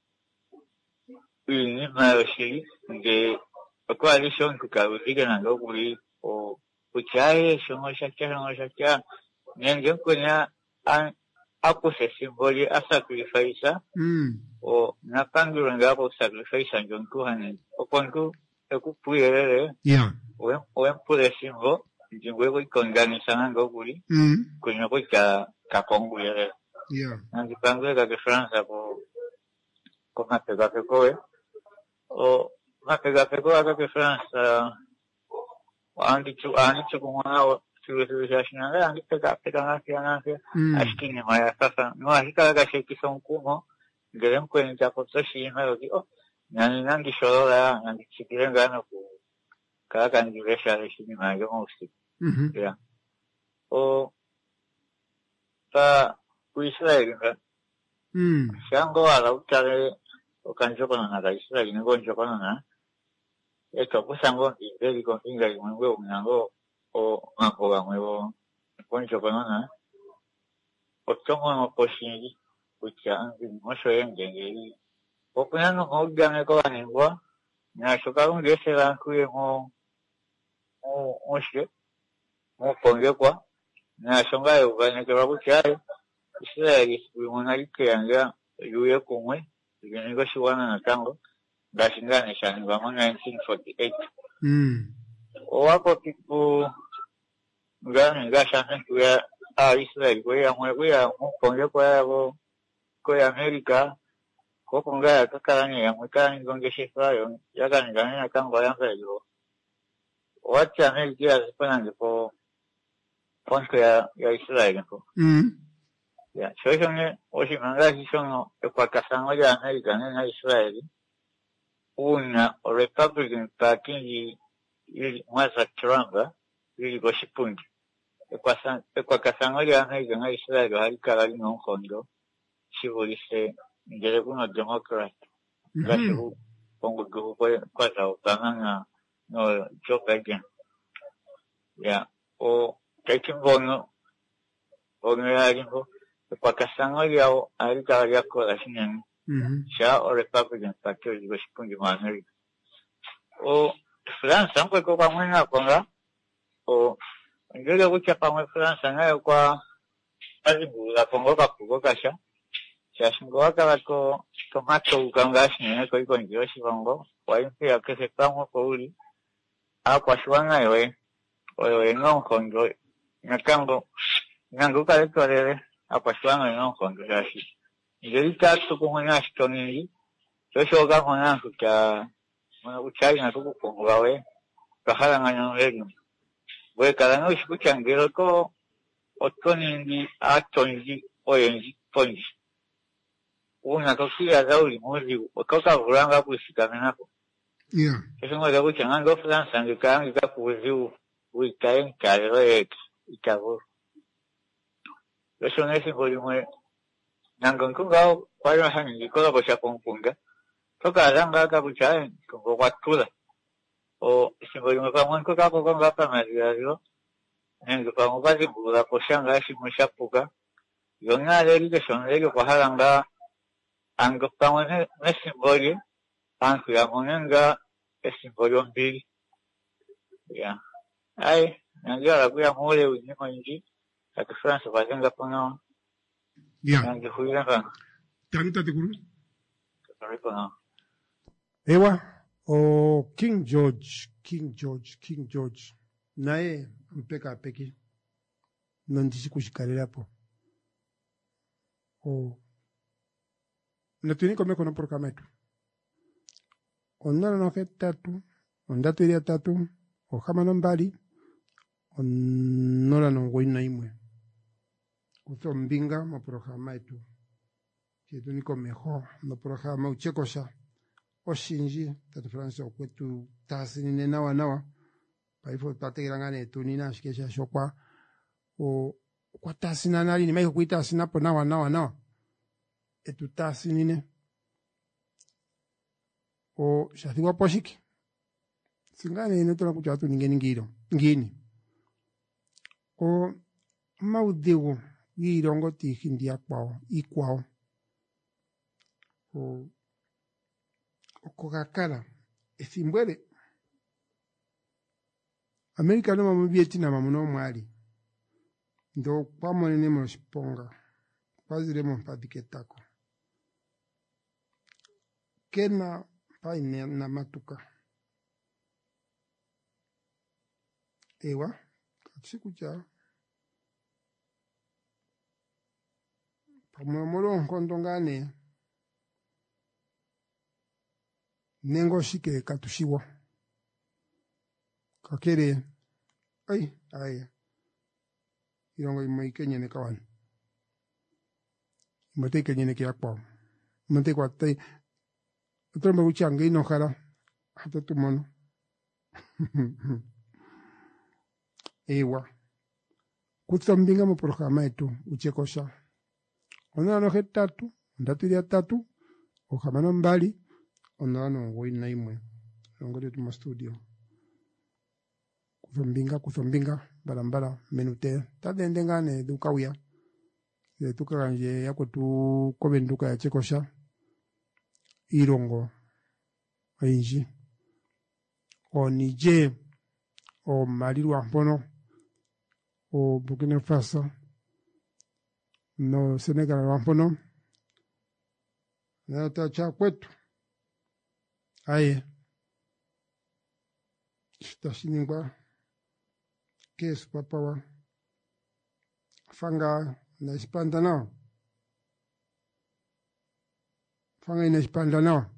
ini maoshi de coalition kukabuziga nanga kuri o kuchaye shomo shakya shomo shakya nenge kunya an akuse simboli a sacrifice mm o napangiro ngabo sacrifice njonku hanen o konku ekupuyere yeah o o pure simbo njingwe ko konganisa nanga kuri mm kunya ko ka ka konguyere yeah nangi pangiro ka France ko ko mapega ko e o mapega ko aka ka France andi tu andi tu kumwana tuwezeshana andi pega pega ngasi ngasi ashikini maya sasa no ashika ga sheki sonkumo ngerem kwenye japo tsashi hayo o nani nangi shora nangi chikirenga na ku kaka ndiresha reshini mayo mosi mhm ya o ta ku Israeli nga mm shango ala utare okanjokana na ga Israeli ngo njokana na esto kusango ndeli ko inga imwe unango o makoga mwevo konjo konona otongo no poshingi kucha anzi mosho yengengeri okunano ogane ko anengwa na shokaru ndese la kuye mo mo moshe mo ponge kwa na shonga yo gane ke babu chai Israeli uimona ikiyanga yuye kumwe ngigo shiwana na tango ndashingana shani ba nineteen forty-eight mm o wako kitu ngani ngasha kuya a Israel kuya mwe kuya mponge kwa yabo kwa America ko konga kakani ya mwekani ngonge shifayo yakani ngani na tango ya felo wacha America zipana ko ponke ya ya Israel ko mm ya shoshone oshimanga hishono kwa kasango ya America na Israel una Republican Party ili mwaza Trump ili goshipungi ekwasan ekwakasanga lyanga nga Israel hali kala lino nkondo shibulise ngere kuno democrat gashu pongo go kwa za utanga no Joe Biden ya o kaitimbono ono yalimbo ekwakasanga lyao hali kala lyako lashinen sha o Republican Party yo shipungi maneri o France amwe ko kwa mwana konga o ngele kucha pamwe France ngayo kwa alibu la kongo ka kugoka sha sha shingo ka ko tomato ukangashi ne ko iko ngiro shibongo kwa impia kese pamwe ko uli akwa shwanga yoe oyo ngo kongo ngakango ngango ka letorere akwa shwanga ngo kongo shashi ngeli tatu ko mwana shitoni so shoga mwana kuka mwana uchai na tuku kongo gawe kahala nganya ngeli we cada no escucha ngero ko otoni atonji oyenji ponji una cosilla dauli muri koka buranga kusikamena ko yeah eso no le gusta ngando France ngika ngika kuziu we caen carre ikabo eso no es volume nangon kunga kwa hani ngiko ko sha konfunga toka ranga ka bucha ko kwatula o simbolo kwa mwanko ka ko nga pa mariario nenge pa ngo bali bula ko shanga shi mushapuka yonga leri ke sonrege ko halanga ango pa ngone ne simbolo anku ya monenga e simbolo mbili ya ai nanga ku ya mole ni konji ka France bazenga pona yeah nge huira ka tanita te kuru pona ewa o King George, King George, King George. Nae mpeka peki. Nandisi kushikarira po. O natuni kome kono programa yetu. Onnala na fet tatu, ondatu iria tatu, o hamano mbali, onnola no ngoina imwe. Kuto mbinga ma programa yetu. Tietuni kome ho, no programa uchekosha. Oshinji tatu France okwetu tasini nawa nawa paifo tategirangane tunina shikesha shokwa o kwa tasina nali ni maiko kuita sinapo nawa nawa nawa etu tasini ne o shathigwa poshiki singane ino tona kucha tu ningeni ngiro ngini o maudeu girongo ti hindia kwao ikwao o okokakala esimbwele Amerika no mamu Vietnam muno mwali ndo pamonene mo shiponga pazire mo padiketako kena paine na matuka ewa katsikucha pamomoro nkondongane nengo shike katushiwa kakere ai ai irongo imoi kenyene kawan mate kenyene kia kwa mate kwa tai utromba uchanga inojara hata tumono ewa kutsambinga mo programa yetu uchekosha ona no hetatu ndatu ya tatu okamano mbali onano ngoina imwe ngori tu studio kuzombinga kuzombinga barambara menute tadendengane dukawia ye tukanje yako tu kobenduka ya chekosha irongo ainji o nije o malirwa mpono o Burkina Faso no Senegal wampono na tacha kwetu aye tashiningwa kes papawa fanga na espanda nao fanga ina espanda nao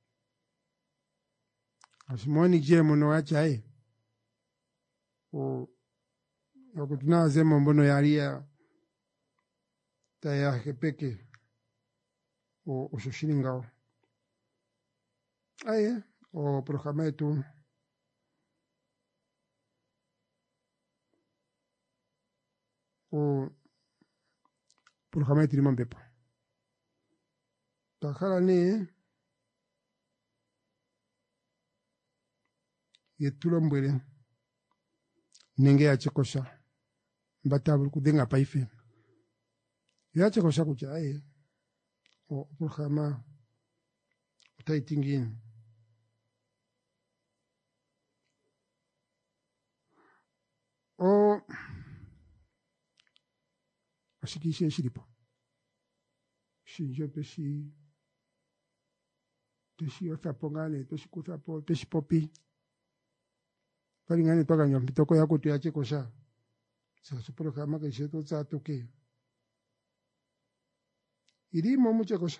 asimoni je mono acha aye o wakutuna zema mbono yaria taya hepeke o ososhiningao aye o programa yetu o programa de limão bepa. Takala ne ye tulombwele nenge ya chekosha mbatabul kudenga paife ya chekosha kucha aye o programa utaitingin o ashikishe shiripo shinjo peshi peshi otapongane peshi kutapo peshi popi palingane toka nyompitoko yako tuyache kosha sasa programa que sheto tsato ke irimo muche kosha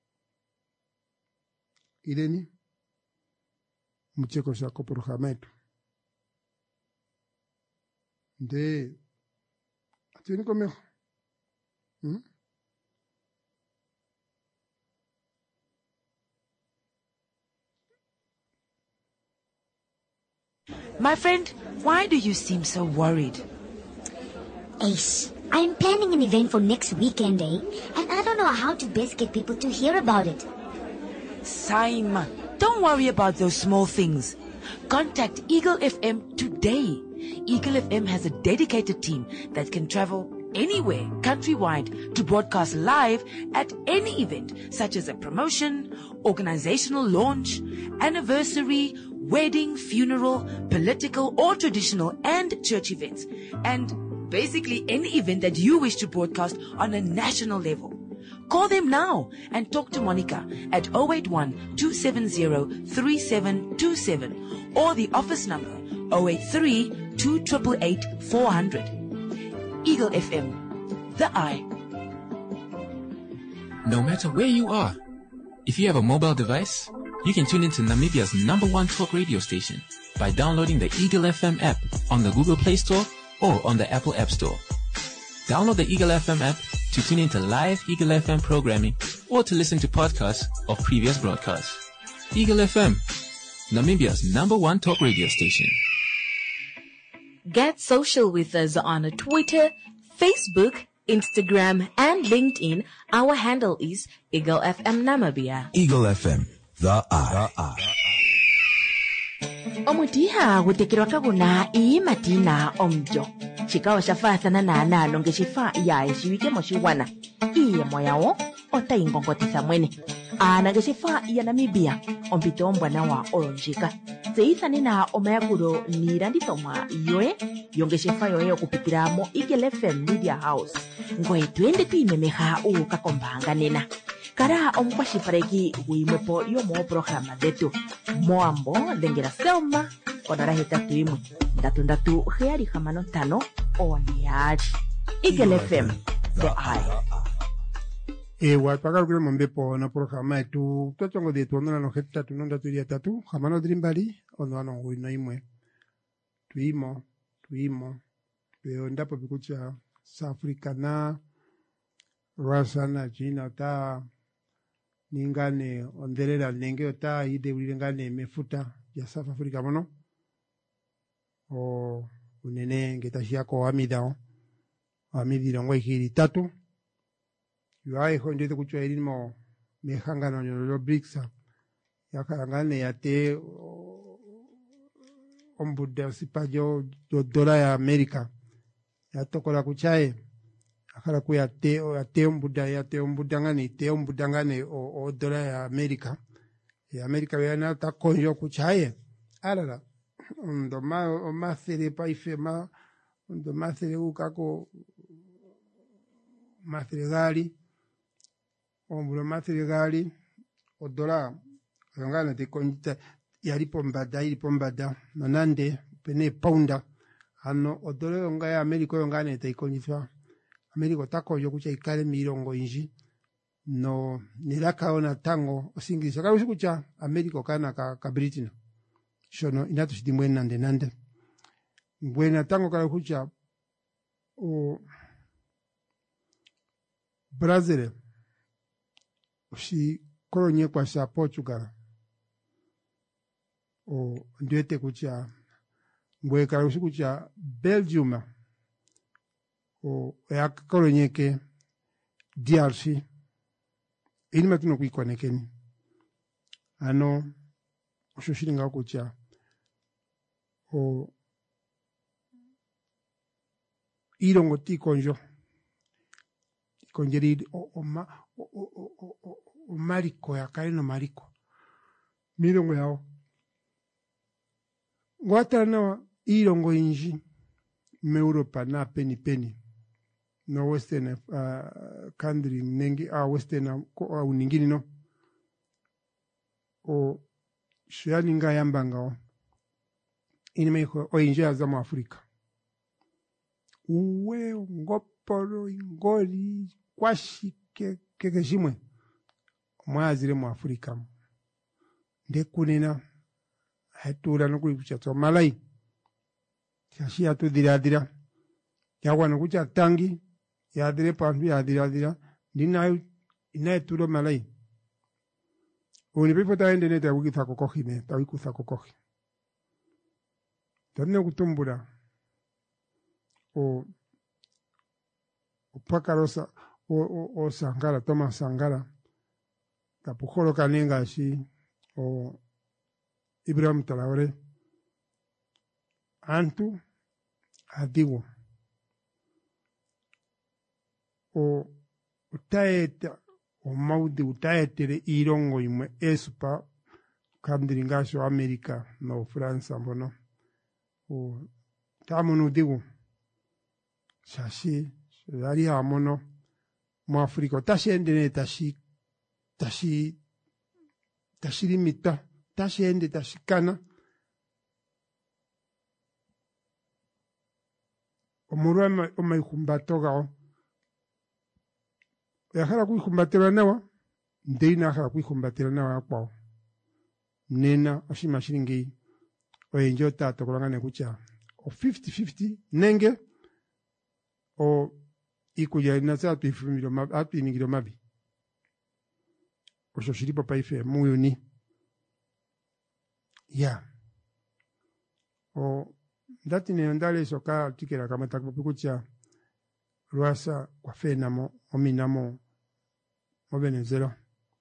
ireni muche kosha ko programa etu de atini como hmm? My friend, why do you seem so worried? Ace, I'm planning an event for next weekend, eh? And I don't know how to best get people to hear about it. Saima, don't worry about those small things. Contact Eagle F M today. Eagle F M has a dedicated team that can travel anywhere countrywide to broadcast live at any event, such as a promotion, organizational launch, anniversary, wedding, funeral, political or traditional and church events, and basically any event that you wish to broadcast on a national level. Call them now and talk to Monica at zero eight one, two seven zero, three seven two seven or the office number zero eight three, two eight eight, four hundred. Eagle F M, the eye. No matter where you are, if you have a mobile device, you can tune into Namibia's number one talk radio station by downloading the Eagle F M app on the Google Play Store or on the Apple App Store. Download the Eagle F M app to tune into live Eagle F M programming or to listen to podcasts of previous broadcasts. Eagle F M, Namibia's number one talk radio station. Get social with us on Twitter, Facebook, Instagram, and LinkedIn. Our handle is Eagle F M Namibia. Eagle F M, the eye. Omutiha gutekirwa kaguna ii matina omjo. Chikawa shafathana na anano ngeshifa ya eshiwike moshiwana. Iye moyawo ota ingongotisa mwene. Ana ngeshifa ya Namibia ompito mbwana wa olonjika. Zeithani na omayakuro ni randithomwa yoe yongeshefa yoe okupitira mo Eagle F M Media House. Ngoe twende tuimemeha uka kombanga nena. Kara omkwashipareki uimwepo yomo programa detu. Moambo lengera selma onara hetatu imwe. Ndatu ndatu heari hamano tano oniari. Eagle F M, the eye. E wapaka kule mombepo na programa etu totongo de tu ondona no hetatu nonda turia tatu hamano drimbali ono ano wino imwe. Tuimo, tuimo. Pero ndapo pikucha South Africa na Russia na China ta ningane onderera nenge ota ide ulingane mefuta ya South Africa mono o unene ngetashia ko amidao amidiro ngoi hiri tatu yuai honje te kuchwa irimo mehangano nyolo briksa yakangane yate ombuda sipajo do dola ya Amerika yatokola kuchae akala kuya te ate ombuda ya te ombudangane te ombudangane o, o dola ya Amerika ya Amerika yana ta konjo kuchae alala ndo ma o ma sere paife ma ndo ma sere ukako ma sere gali ombulo ma sere gali o dola ngana te konjita yari pombada yari pombada nanande pene pounda ano o dola nga ya Amerika ngane te konjitwa Amerika tako yo kucha ikale mirongo inji no nilaka ona tango osingisa ka usikucha Amerika kana ka, ka Britain shono inatu shidimwe nande nande buena tango kala kucha o Brazil si kolonye kwa sa Portugal o ndete kucha mbwe kala usikucha Belgium o yakolonyeke D R C ini matuno kuikonekeni ano osho kucha o ilongo tikonjo tikonjeri o o ma o o o o mariko yakale no mariko milongo yao ngwatala nawa ilongo inji me Europa na peni peni no western uh, country nengi a uh, western uh, uh, uningini no o shuyani nga yambanga o ini meiko o inji azamu Afrika uwe ngoporo ingoli kwashi ke ke jimwe mwazire mu Afrika ndekunena hatura no kuicha to malai shashi atu dira dira yawa no kucha tangi ya dire pandu ya dira dira dina ina turo malai oni pepo ta ende neta wiki thako kohi me ta wiku thako kohi tanne kutumbura o o pakarosa o o o sangara toma sangara tapukolo kanenga shi o Ibrahim Traoré antu adigo o utaeta o maudi utaetere irongo imwe espa kandiringasho Amerika no Fransa mbono o tamunu digo shashi shari amono mo Afrika tashende ne tashi tashi tashirimita tashende tashikana omurwa omaihumbatoga yakhala kuihumbatira nawa ndeina akhala kuihumbatira nawa kwao nena oshima shilingi oyenjo tato kulangane kucha o fifty fifty nenge o ikuja inasa atu ifumiro mabi atu iningiro mabi osho shiripo paife muyuni ya o ndati ne ndale soka tikera kama takupikucha ruasa kwa fenamo ominamo o Venezuela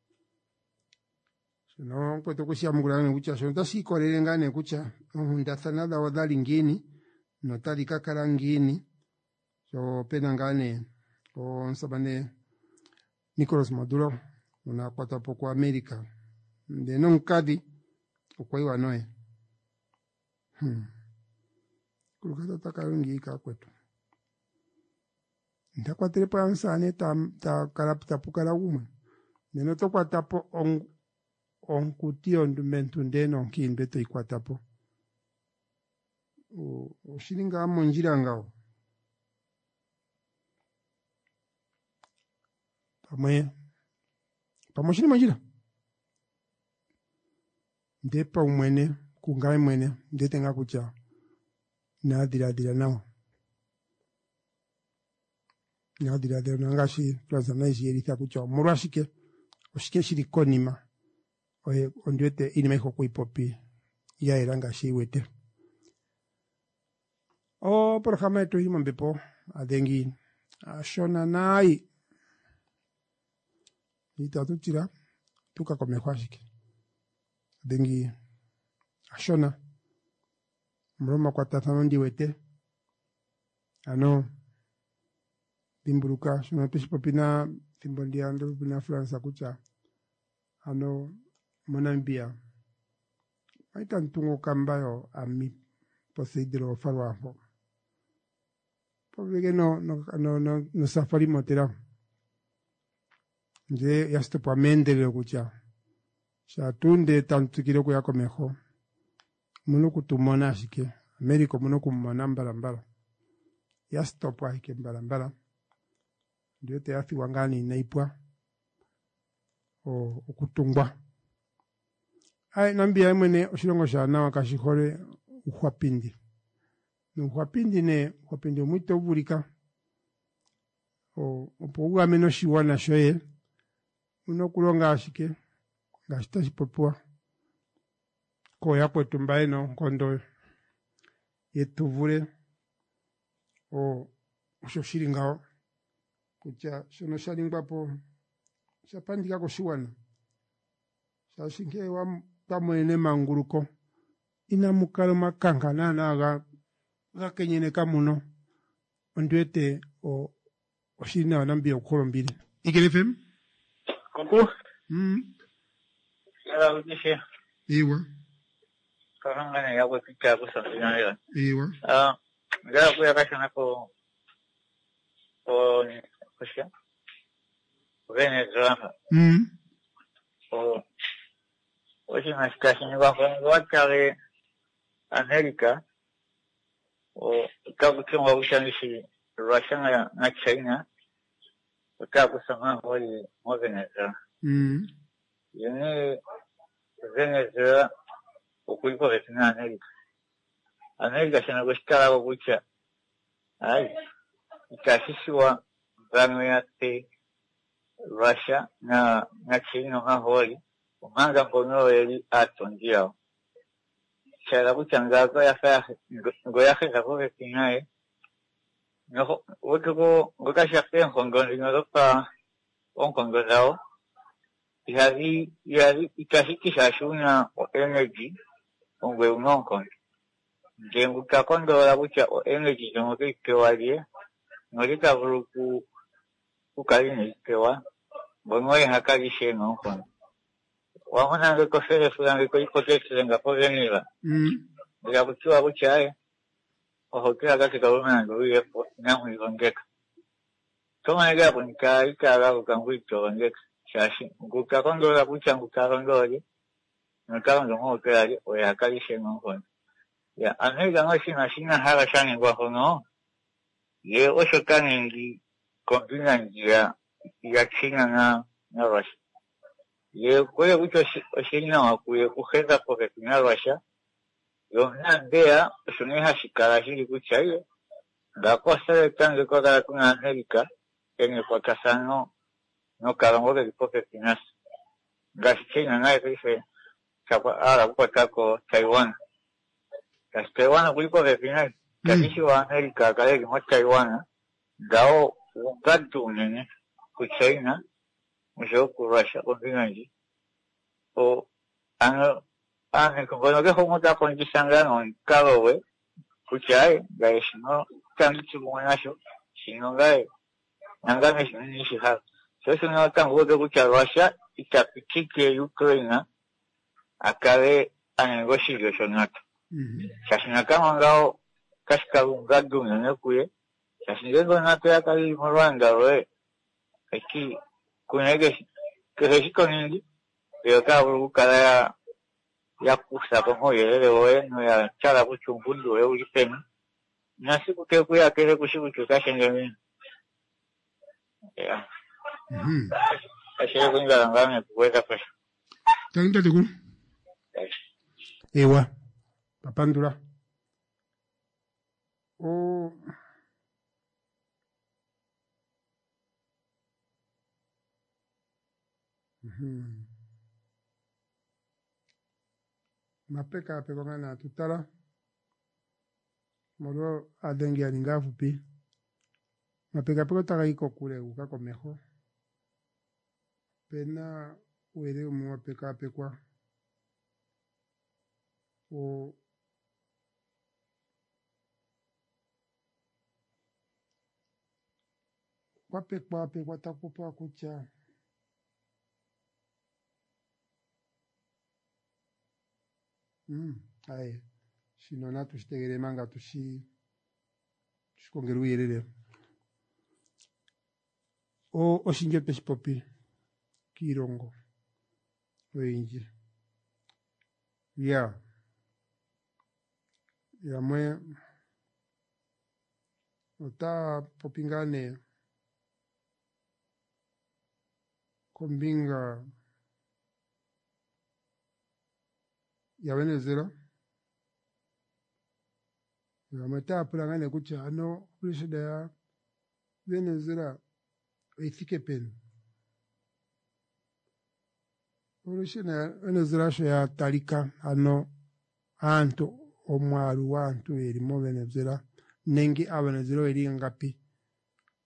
sino kweto kushia mugulane kucha so ndasi korere ngane kucha ndathana da wadali ngini no tali kakara ngini so pena ngane o nsabane Nicolas Maduro una kwata poco America de non kadi kwa iwa noe hmm kulukata takarungi ka kwetu ndakwa trepa ansane ta ta karapta pukara uma neno to kwata po on on kutio ndumentu ndeno kinbe to ikwata po o oshilinga monjira ngao pamwe pamoshini monjira ndepa umwene kungae mwene ndetenga kucha na dira dira nao na dira dira nangashi plaza naiji erita kucha murashike oshike shiri konima oye ondwete inimeho kuipopi ya eranga shi wete o por ejemplo tu himo bepo adengi ashona nai itatu tira tuka komehwashike dengi ashona mroma kwa tathano ndiwete ano bimburuka shona pishipopina timbondia ndo bina Fransa kucha ano monambia aita ntungo kambayo ami poseidero farwaho porque no no no no, no safari motera nje yasto pa mendele kucha sha tunde tantu kiroko yako meho muno kutumona ashike Amerika muno kumana mbalambala yasto pa ike mbalambala ndio te afi wangani naipwa o okutungwa ai nambia mwene oshilongo sha nawa kashihore uhwapindi no uhwapindi ne uhwapindi muito burika o opoguwa meno shiwana shoye uno kulonga ashike ngashita shipopua ko yakwe tumbaeno kondo yetuvule o osho shiringao kucha shono sharingwapo shapandika koshiwana shashinke wa pamwene manguruko ina mukalo makangana naga gakenyene kamuno ondwete o oshina wanambia ukolombili Eagle F M Kuku mm ya udishe iwa karangana ya kupika kusafina ya iwa ah ngara kuya kashana ko ko kushia Venezuela mm o oshi nashikashi ni kwa wakale Amerika o kabukiwa ushanishi Russia na, na China wakakusema holi mo Venezuela mm yene Venezuela ukuipo vetina Amerika Amerika shana kushikala wakucha ai ikashishiwa mvano yate Russia na na China na holi umanga mbono yeli atondiao chala kuchanga kwa ya fa ngoya kheka ko vetinae no wotuko ngokashafte Hongo ngoropa onkongo zao yazi yazi ikashikisha shuna energy ongwe unonko ngengu kakondo la bucha energy ngoke kewalie ngorika vuruku ukalini kewa bongoye hakali sheno kon wamana ngeko fere fulani ko ipotete ngapo venila mm ya bucha bucha ohotea katika wana ngoye namu ngeka kama ngapo nika ikala ukangwito ngeka shashi ngukakondo la bucha ngukakondo le ngakakondo mo kali oya kali sheno kon ya anega ngashina shina hala shani kwa hono ye osho kaningi kombina njia ya China na na Russia ye kwe bucho shina wakuye kuheza poke na Russia yo ndea shuniha shikara shiri kuchaye ndako sele tange kwa kala kuna Amerika ene kwa kasano no karango de poke finas gashi China na ife chapa ara kwa tako Taiwan gashi Taiwan kuliko de finas gashi wa Amerika kale mo Taiwan dao ungadu nene kuchaina mjo ku Russia kontinenji o ano ane kumbono ke homo ta konji sangano karowe kuchai gashi no kanchi mwanasho shino gai nangame shini shiha sasa na tango de kucha Russia itapitike Ukraine akale anegoshi yoshonata shashina kama ngao kashka ungadu nene kuye shashingo na te akali morwanga we aki kunege kehiko ningi yo kabu kala ya kusa como yele we no ya chala kuchumbundu we ulipema nasi kuteku ya kile kushiku kashenge ya mhm ashire kunga ngame kuweka pesa tanga tekun ewa papandura o mhm mapeka pekona na tutala moro adengi alingafu pi mapeka peko taka iko kule ukako meho pena uere umu mapeka pekwa o kwa pekwa pekwa takupa kucha Mm, ai, si non ha tu stegere manga tu si skongeru yerere. O o singe pes popi kirongo. Wenji. Ya. Ya mwe ota popingane kombinga ya Venezuela ya mata pulangane kucha ano kulishida ya Venezuela ifike pen kulishida Venezuela sho ya talika ano anto omwaru wantu eri mo Venezuela nengi a Venezuela eri ngapi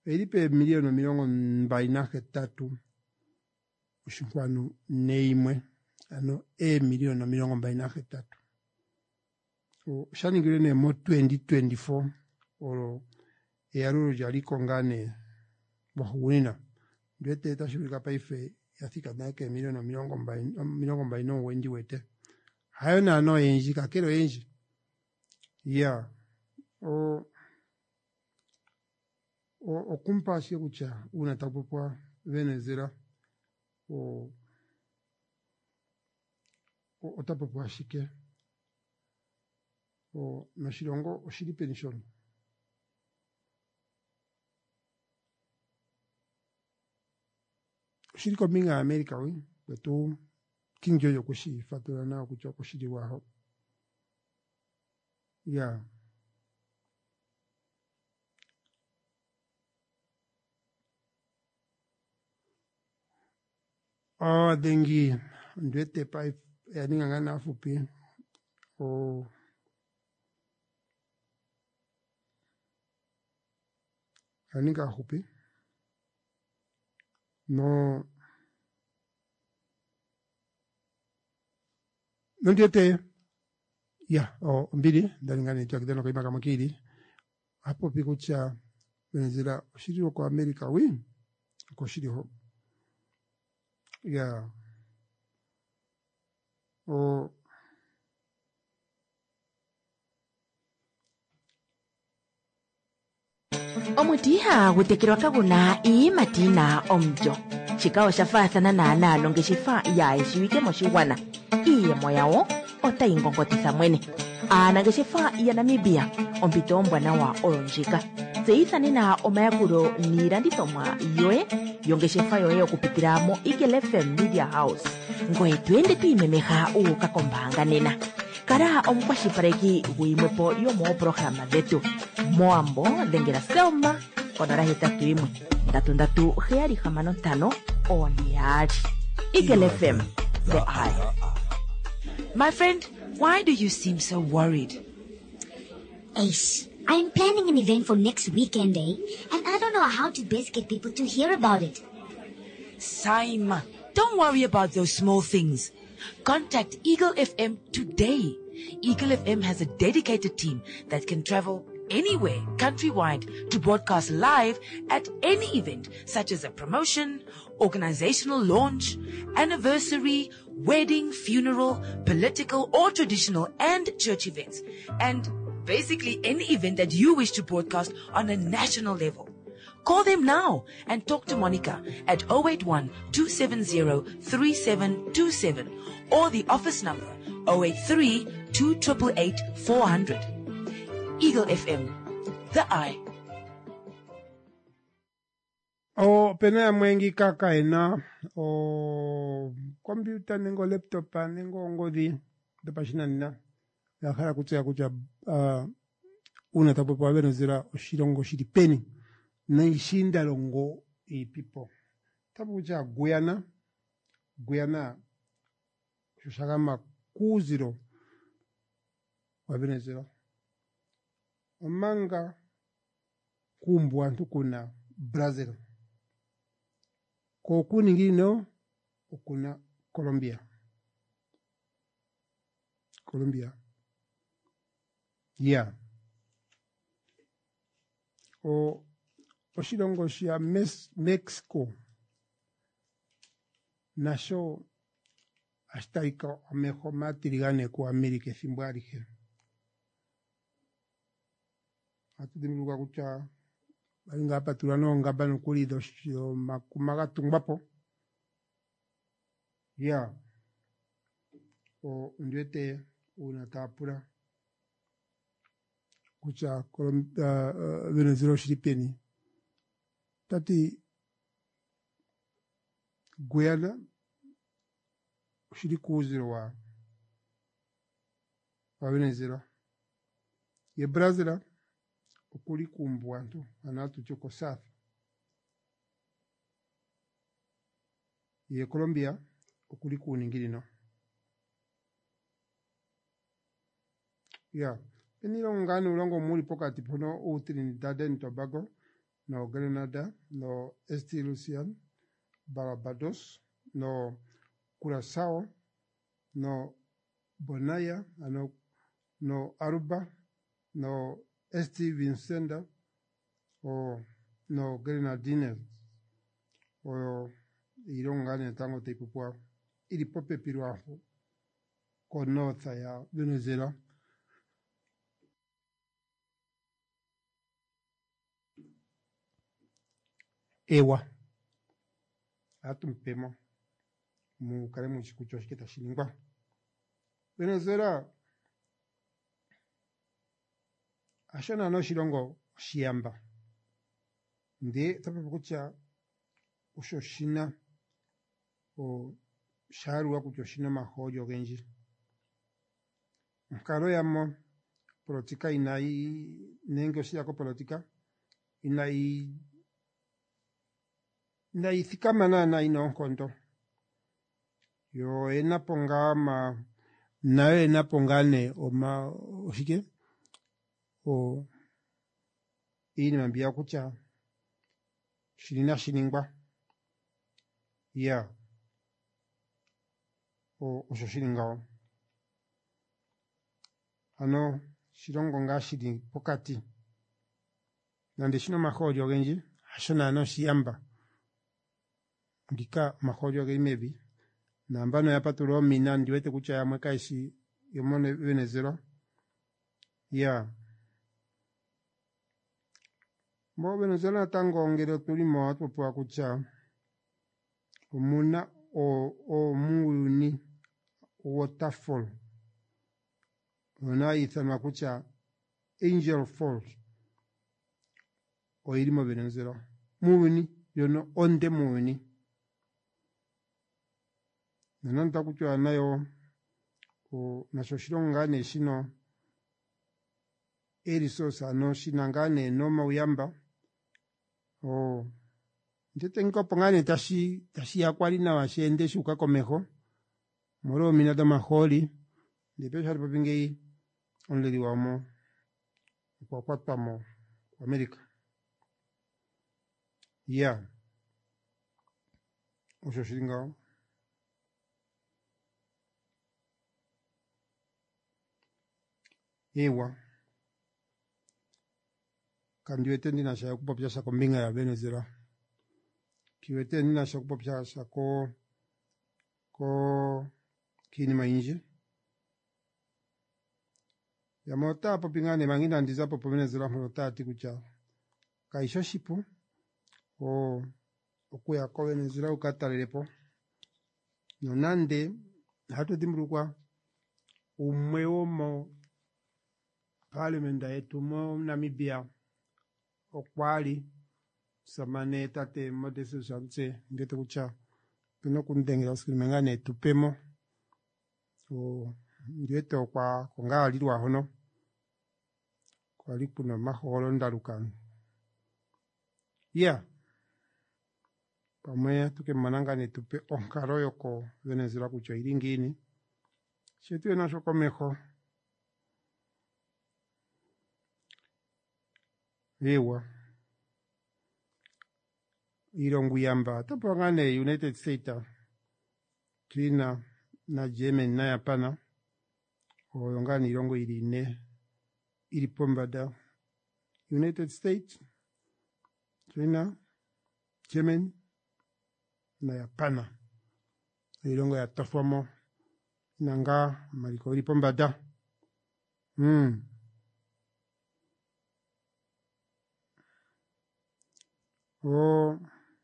Elipe milioni miliongo mbainake tatu ushinkwanu neimwe ano e milioni miliongo mbainake tatu. O shaningire ne mo twenty twenty-four oro e aruru jali kongane wahunina. Ndwete tashurika paife yathika nake milioni miliongo mbaino miliongo mbaino wendi wete. Hayo na no enji kakero enji. Yeah. O o okumpa kucha una tapopwa Venezuela o o tapopwa shike o nashirongo oshiri pension oshiri kominga America wi betu King Jojo kushi fatura na kucha kushiri waho ya oh dengi ndwete pa yaninga ngana fupi o yaninga fupi no ndwete ya o mbili ndalingani chakideno kwa imaka makili hapo pikucha Venezuela shiri kwa America wi kwa shiri ho ya o omutiha gutekirwa kaguna ii matina omjo chikao shafathana na analo ngeshifa ya eshiwike moshiwana iye moyawo otaingongotitha mwene ana ngeshifa ya Namibia ompito ombwana wa olonjika tseithanina omayakulo niilandithomwa yoye yongeshefa yoye okupitiramo Eagle F M Media House ngoye twende twiimemeha uukakombanga nena kala omukwashilipaleki gwimwepo yomooprograma dhetu moambo dhengela selma konola hetatu imwe ndatu ndatu heyali hamano ntano oniyali Eagle F M, the eye. My friend, why do you seem so worried? Ace, I'm planning an event for next weekend, eh? And I don't know how to best get people to hear about it. Saima, don't worry about those small things. Contact Eagle F M today. Eagle F M has a dedicated team that can travel anywhere countrywide to broadcast live at any event, such as a promotion, organizational launch, anniversary, wedding, funeral, political or traditional and church events, and basically any event that you wish to broadcast on a national level. Call them now and talk to Monica at zero eight one, two seven zero, three seven two seven or the office number zero eight three, two eight eight, four hundred. Eagle F M, the eye. O pena mwengi kaka ena o computer nengo laptop nengo ngodi de pagina nina ya khala kutya kutya uh, una tapo kwa Venezuela oshirongo shiri peni na ishinda longo i people tapo kutya Guyana Guyana shushagama kuziro wa Venezuela manga kumbwa ntukuna Brazil ko kuningino okuna Colombia Colombia yeah o oshilongo sha Mexico nasho hasta amejo matirigane ko America thimbarije atudimiluka kucha balinga patulano ngaba nokuli dosho makumaga tungbapo ya o ndwete una tapura kucha Colombia uh, Venezuela shiripeni tati Guyana shirikuziro wa wa Venezuela ye Brazil okuli kumbwantu anatu choko safi ye Colombia okuli kuningirino ya penilo ngani ulongo muli pokati pono u Trinidad and Tobago no Grenada, no Saint Lucia, Barbados, no Curaçao, no Bonaire, no, no Aruba, no Saint Vincent, o no Grenadines, o irongane tango te pupua, ili pope piruafu, ko north ya Venezuela. Ewa, atum pemo, mu kare mu shikucho shiketa shilingwa. Venezuela, ashana no shilongo shiamba. Nde tape kucha ushoshina o sharu wa kuchoshina mahojo genji. Mkaro yamo politika inai nengo shiyako politika inai inai thikamana na ino konto. Yo ena ponga ma nae ena pongane o ma oshike o ini mambia kucha shirina shiningba ya o oshoshilingao ano shirongo nga shiri pokati nande shino mahojo genji hashona ano shiyamba ndika mahojo ge mebi na mbano ya paturo mina ndiwete kucha ya mweka ishi yomone Venezuela ya mo Venezuela tango ngero tulimo atopwa kucha umuna o o muuni waterfall ona ithanwa kucha Angel Falls o irimo Venezuela muuni yono onde muuni nananta kucha nayo o nashoshirongane shino erisosa no shinangane no mauyamba o nditengo pongane tashi tashi akwali na washende shuka komeho moro minada maholi de pesha papingei onleri wamo kwa kwatamo America ya osho shiringa ewa kandiwete ndina shaya kupopya shako mbinga ya Venezuela kiwete ndina shaya kupopya shako ko kini mainje ya mota popingane mangina ndiza popo Venezuela mota atikucha kaisho shipu o okuya ko Venezuela ukatalepo nonande hato dimrukwa umwewo mo parliament yetu mo Namibia okwali samane tate modesu sanse ngete kucha pino kundengera usikimengane tupemo o ndieto kwa konga lirwa hono kwa lipuna maholo ndalukan ya pamwe tuke manangane tupe onkaro yoko Venezuela kucho iringini shetu na shoko mejo ewa ironguyamba tapangane United States China na Yemen na Japana oyongani irongo irine ilipombada United States China Yemen na Japana irongo ya tofamo nanga maliko ilipombada mm o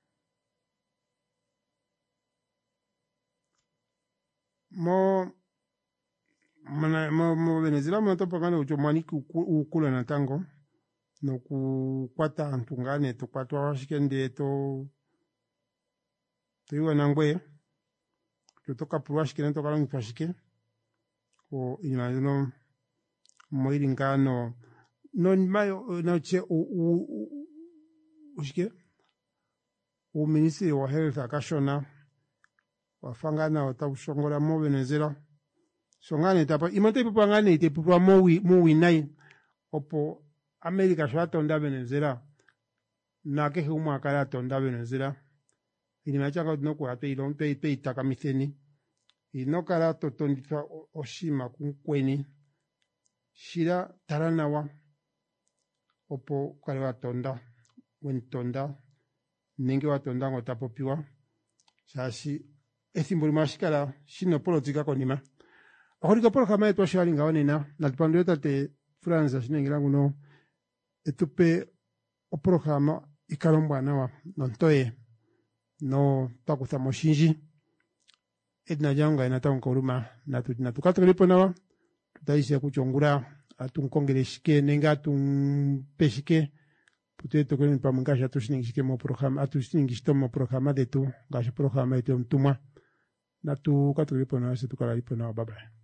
mo mana mo mo Venezuela mo to pagano ucho maniki ukula na tango no kukwata antungane to kwatwa washikende to tuiwa nangwe tutoka puwashikende to kalongi twashike o inayuno moiringano non mayo no che u ushike o ministry wa health akashona wafangana watakushongola mo Venezuela songane tapa imate pupangane ite pupwa mo wi mo winai opo America shwatonda Venezuela na ke huma kala tonda Venezuela ini machanga no kwa pe ilon pe pe takamitheni ino kala to tonditwa oshima kunkweni shira taranawa opo kale watonda wentonda nenge watonda ngotapopiwa shashi ethimbo limashikala shino politika konima akorika programa yetu ashalinga wanena na tupando tate Franza shinengira nguno etupe o programa ikalombwa nawa nontoye no takuza moshinji edna janga ina taun koruma na tu na tukato lipo nawa tutaisha kuchongura atunkongere shike nenga atun peshike puteto kwenye pamungasha tushiningishike mo programa atusiningishito mo programa de tu gasha programa yetu mtumwa na tu kato lipo nawa se tukala lipo nawa baba.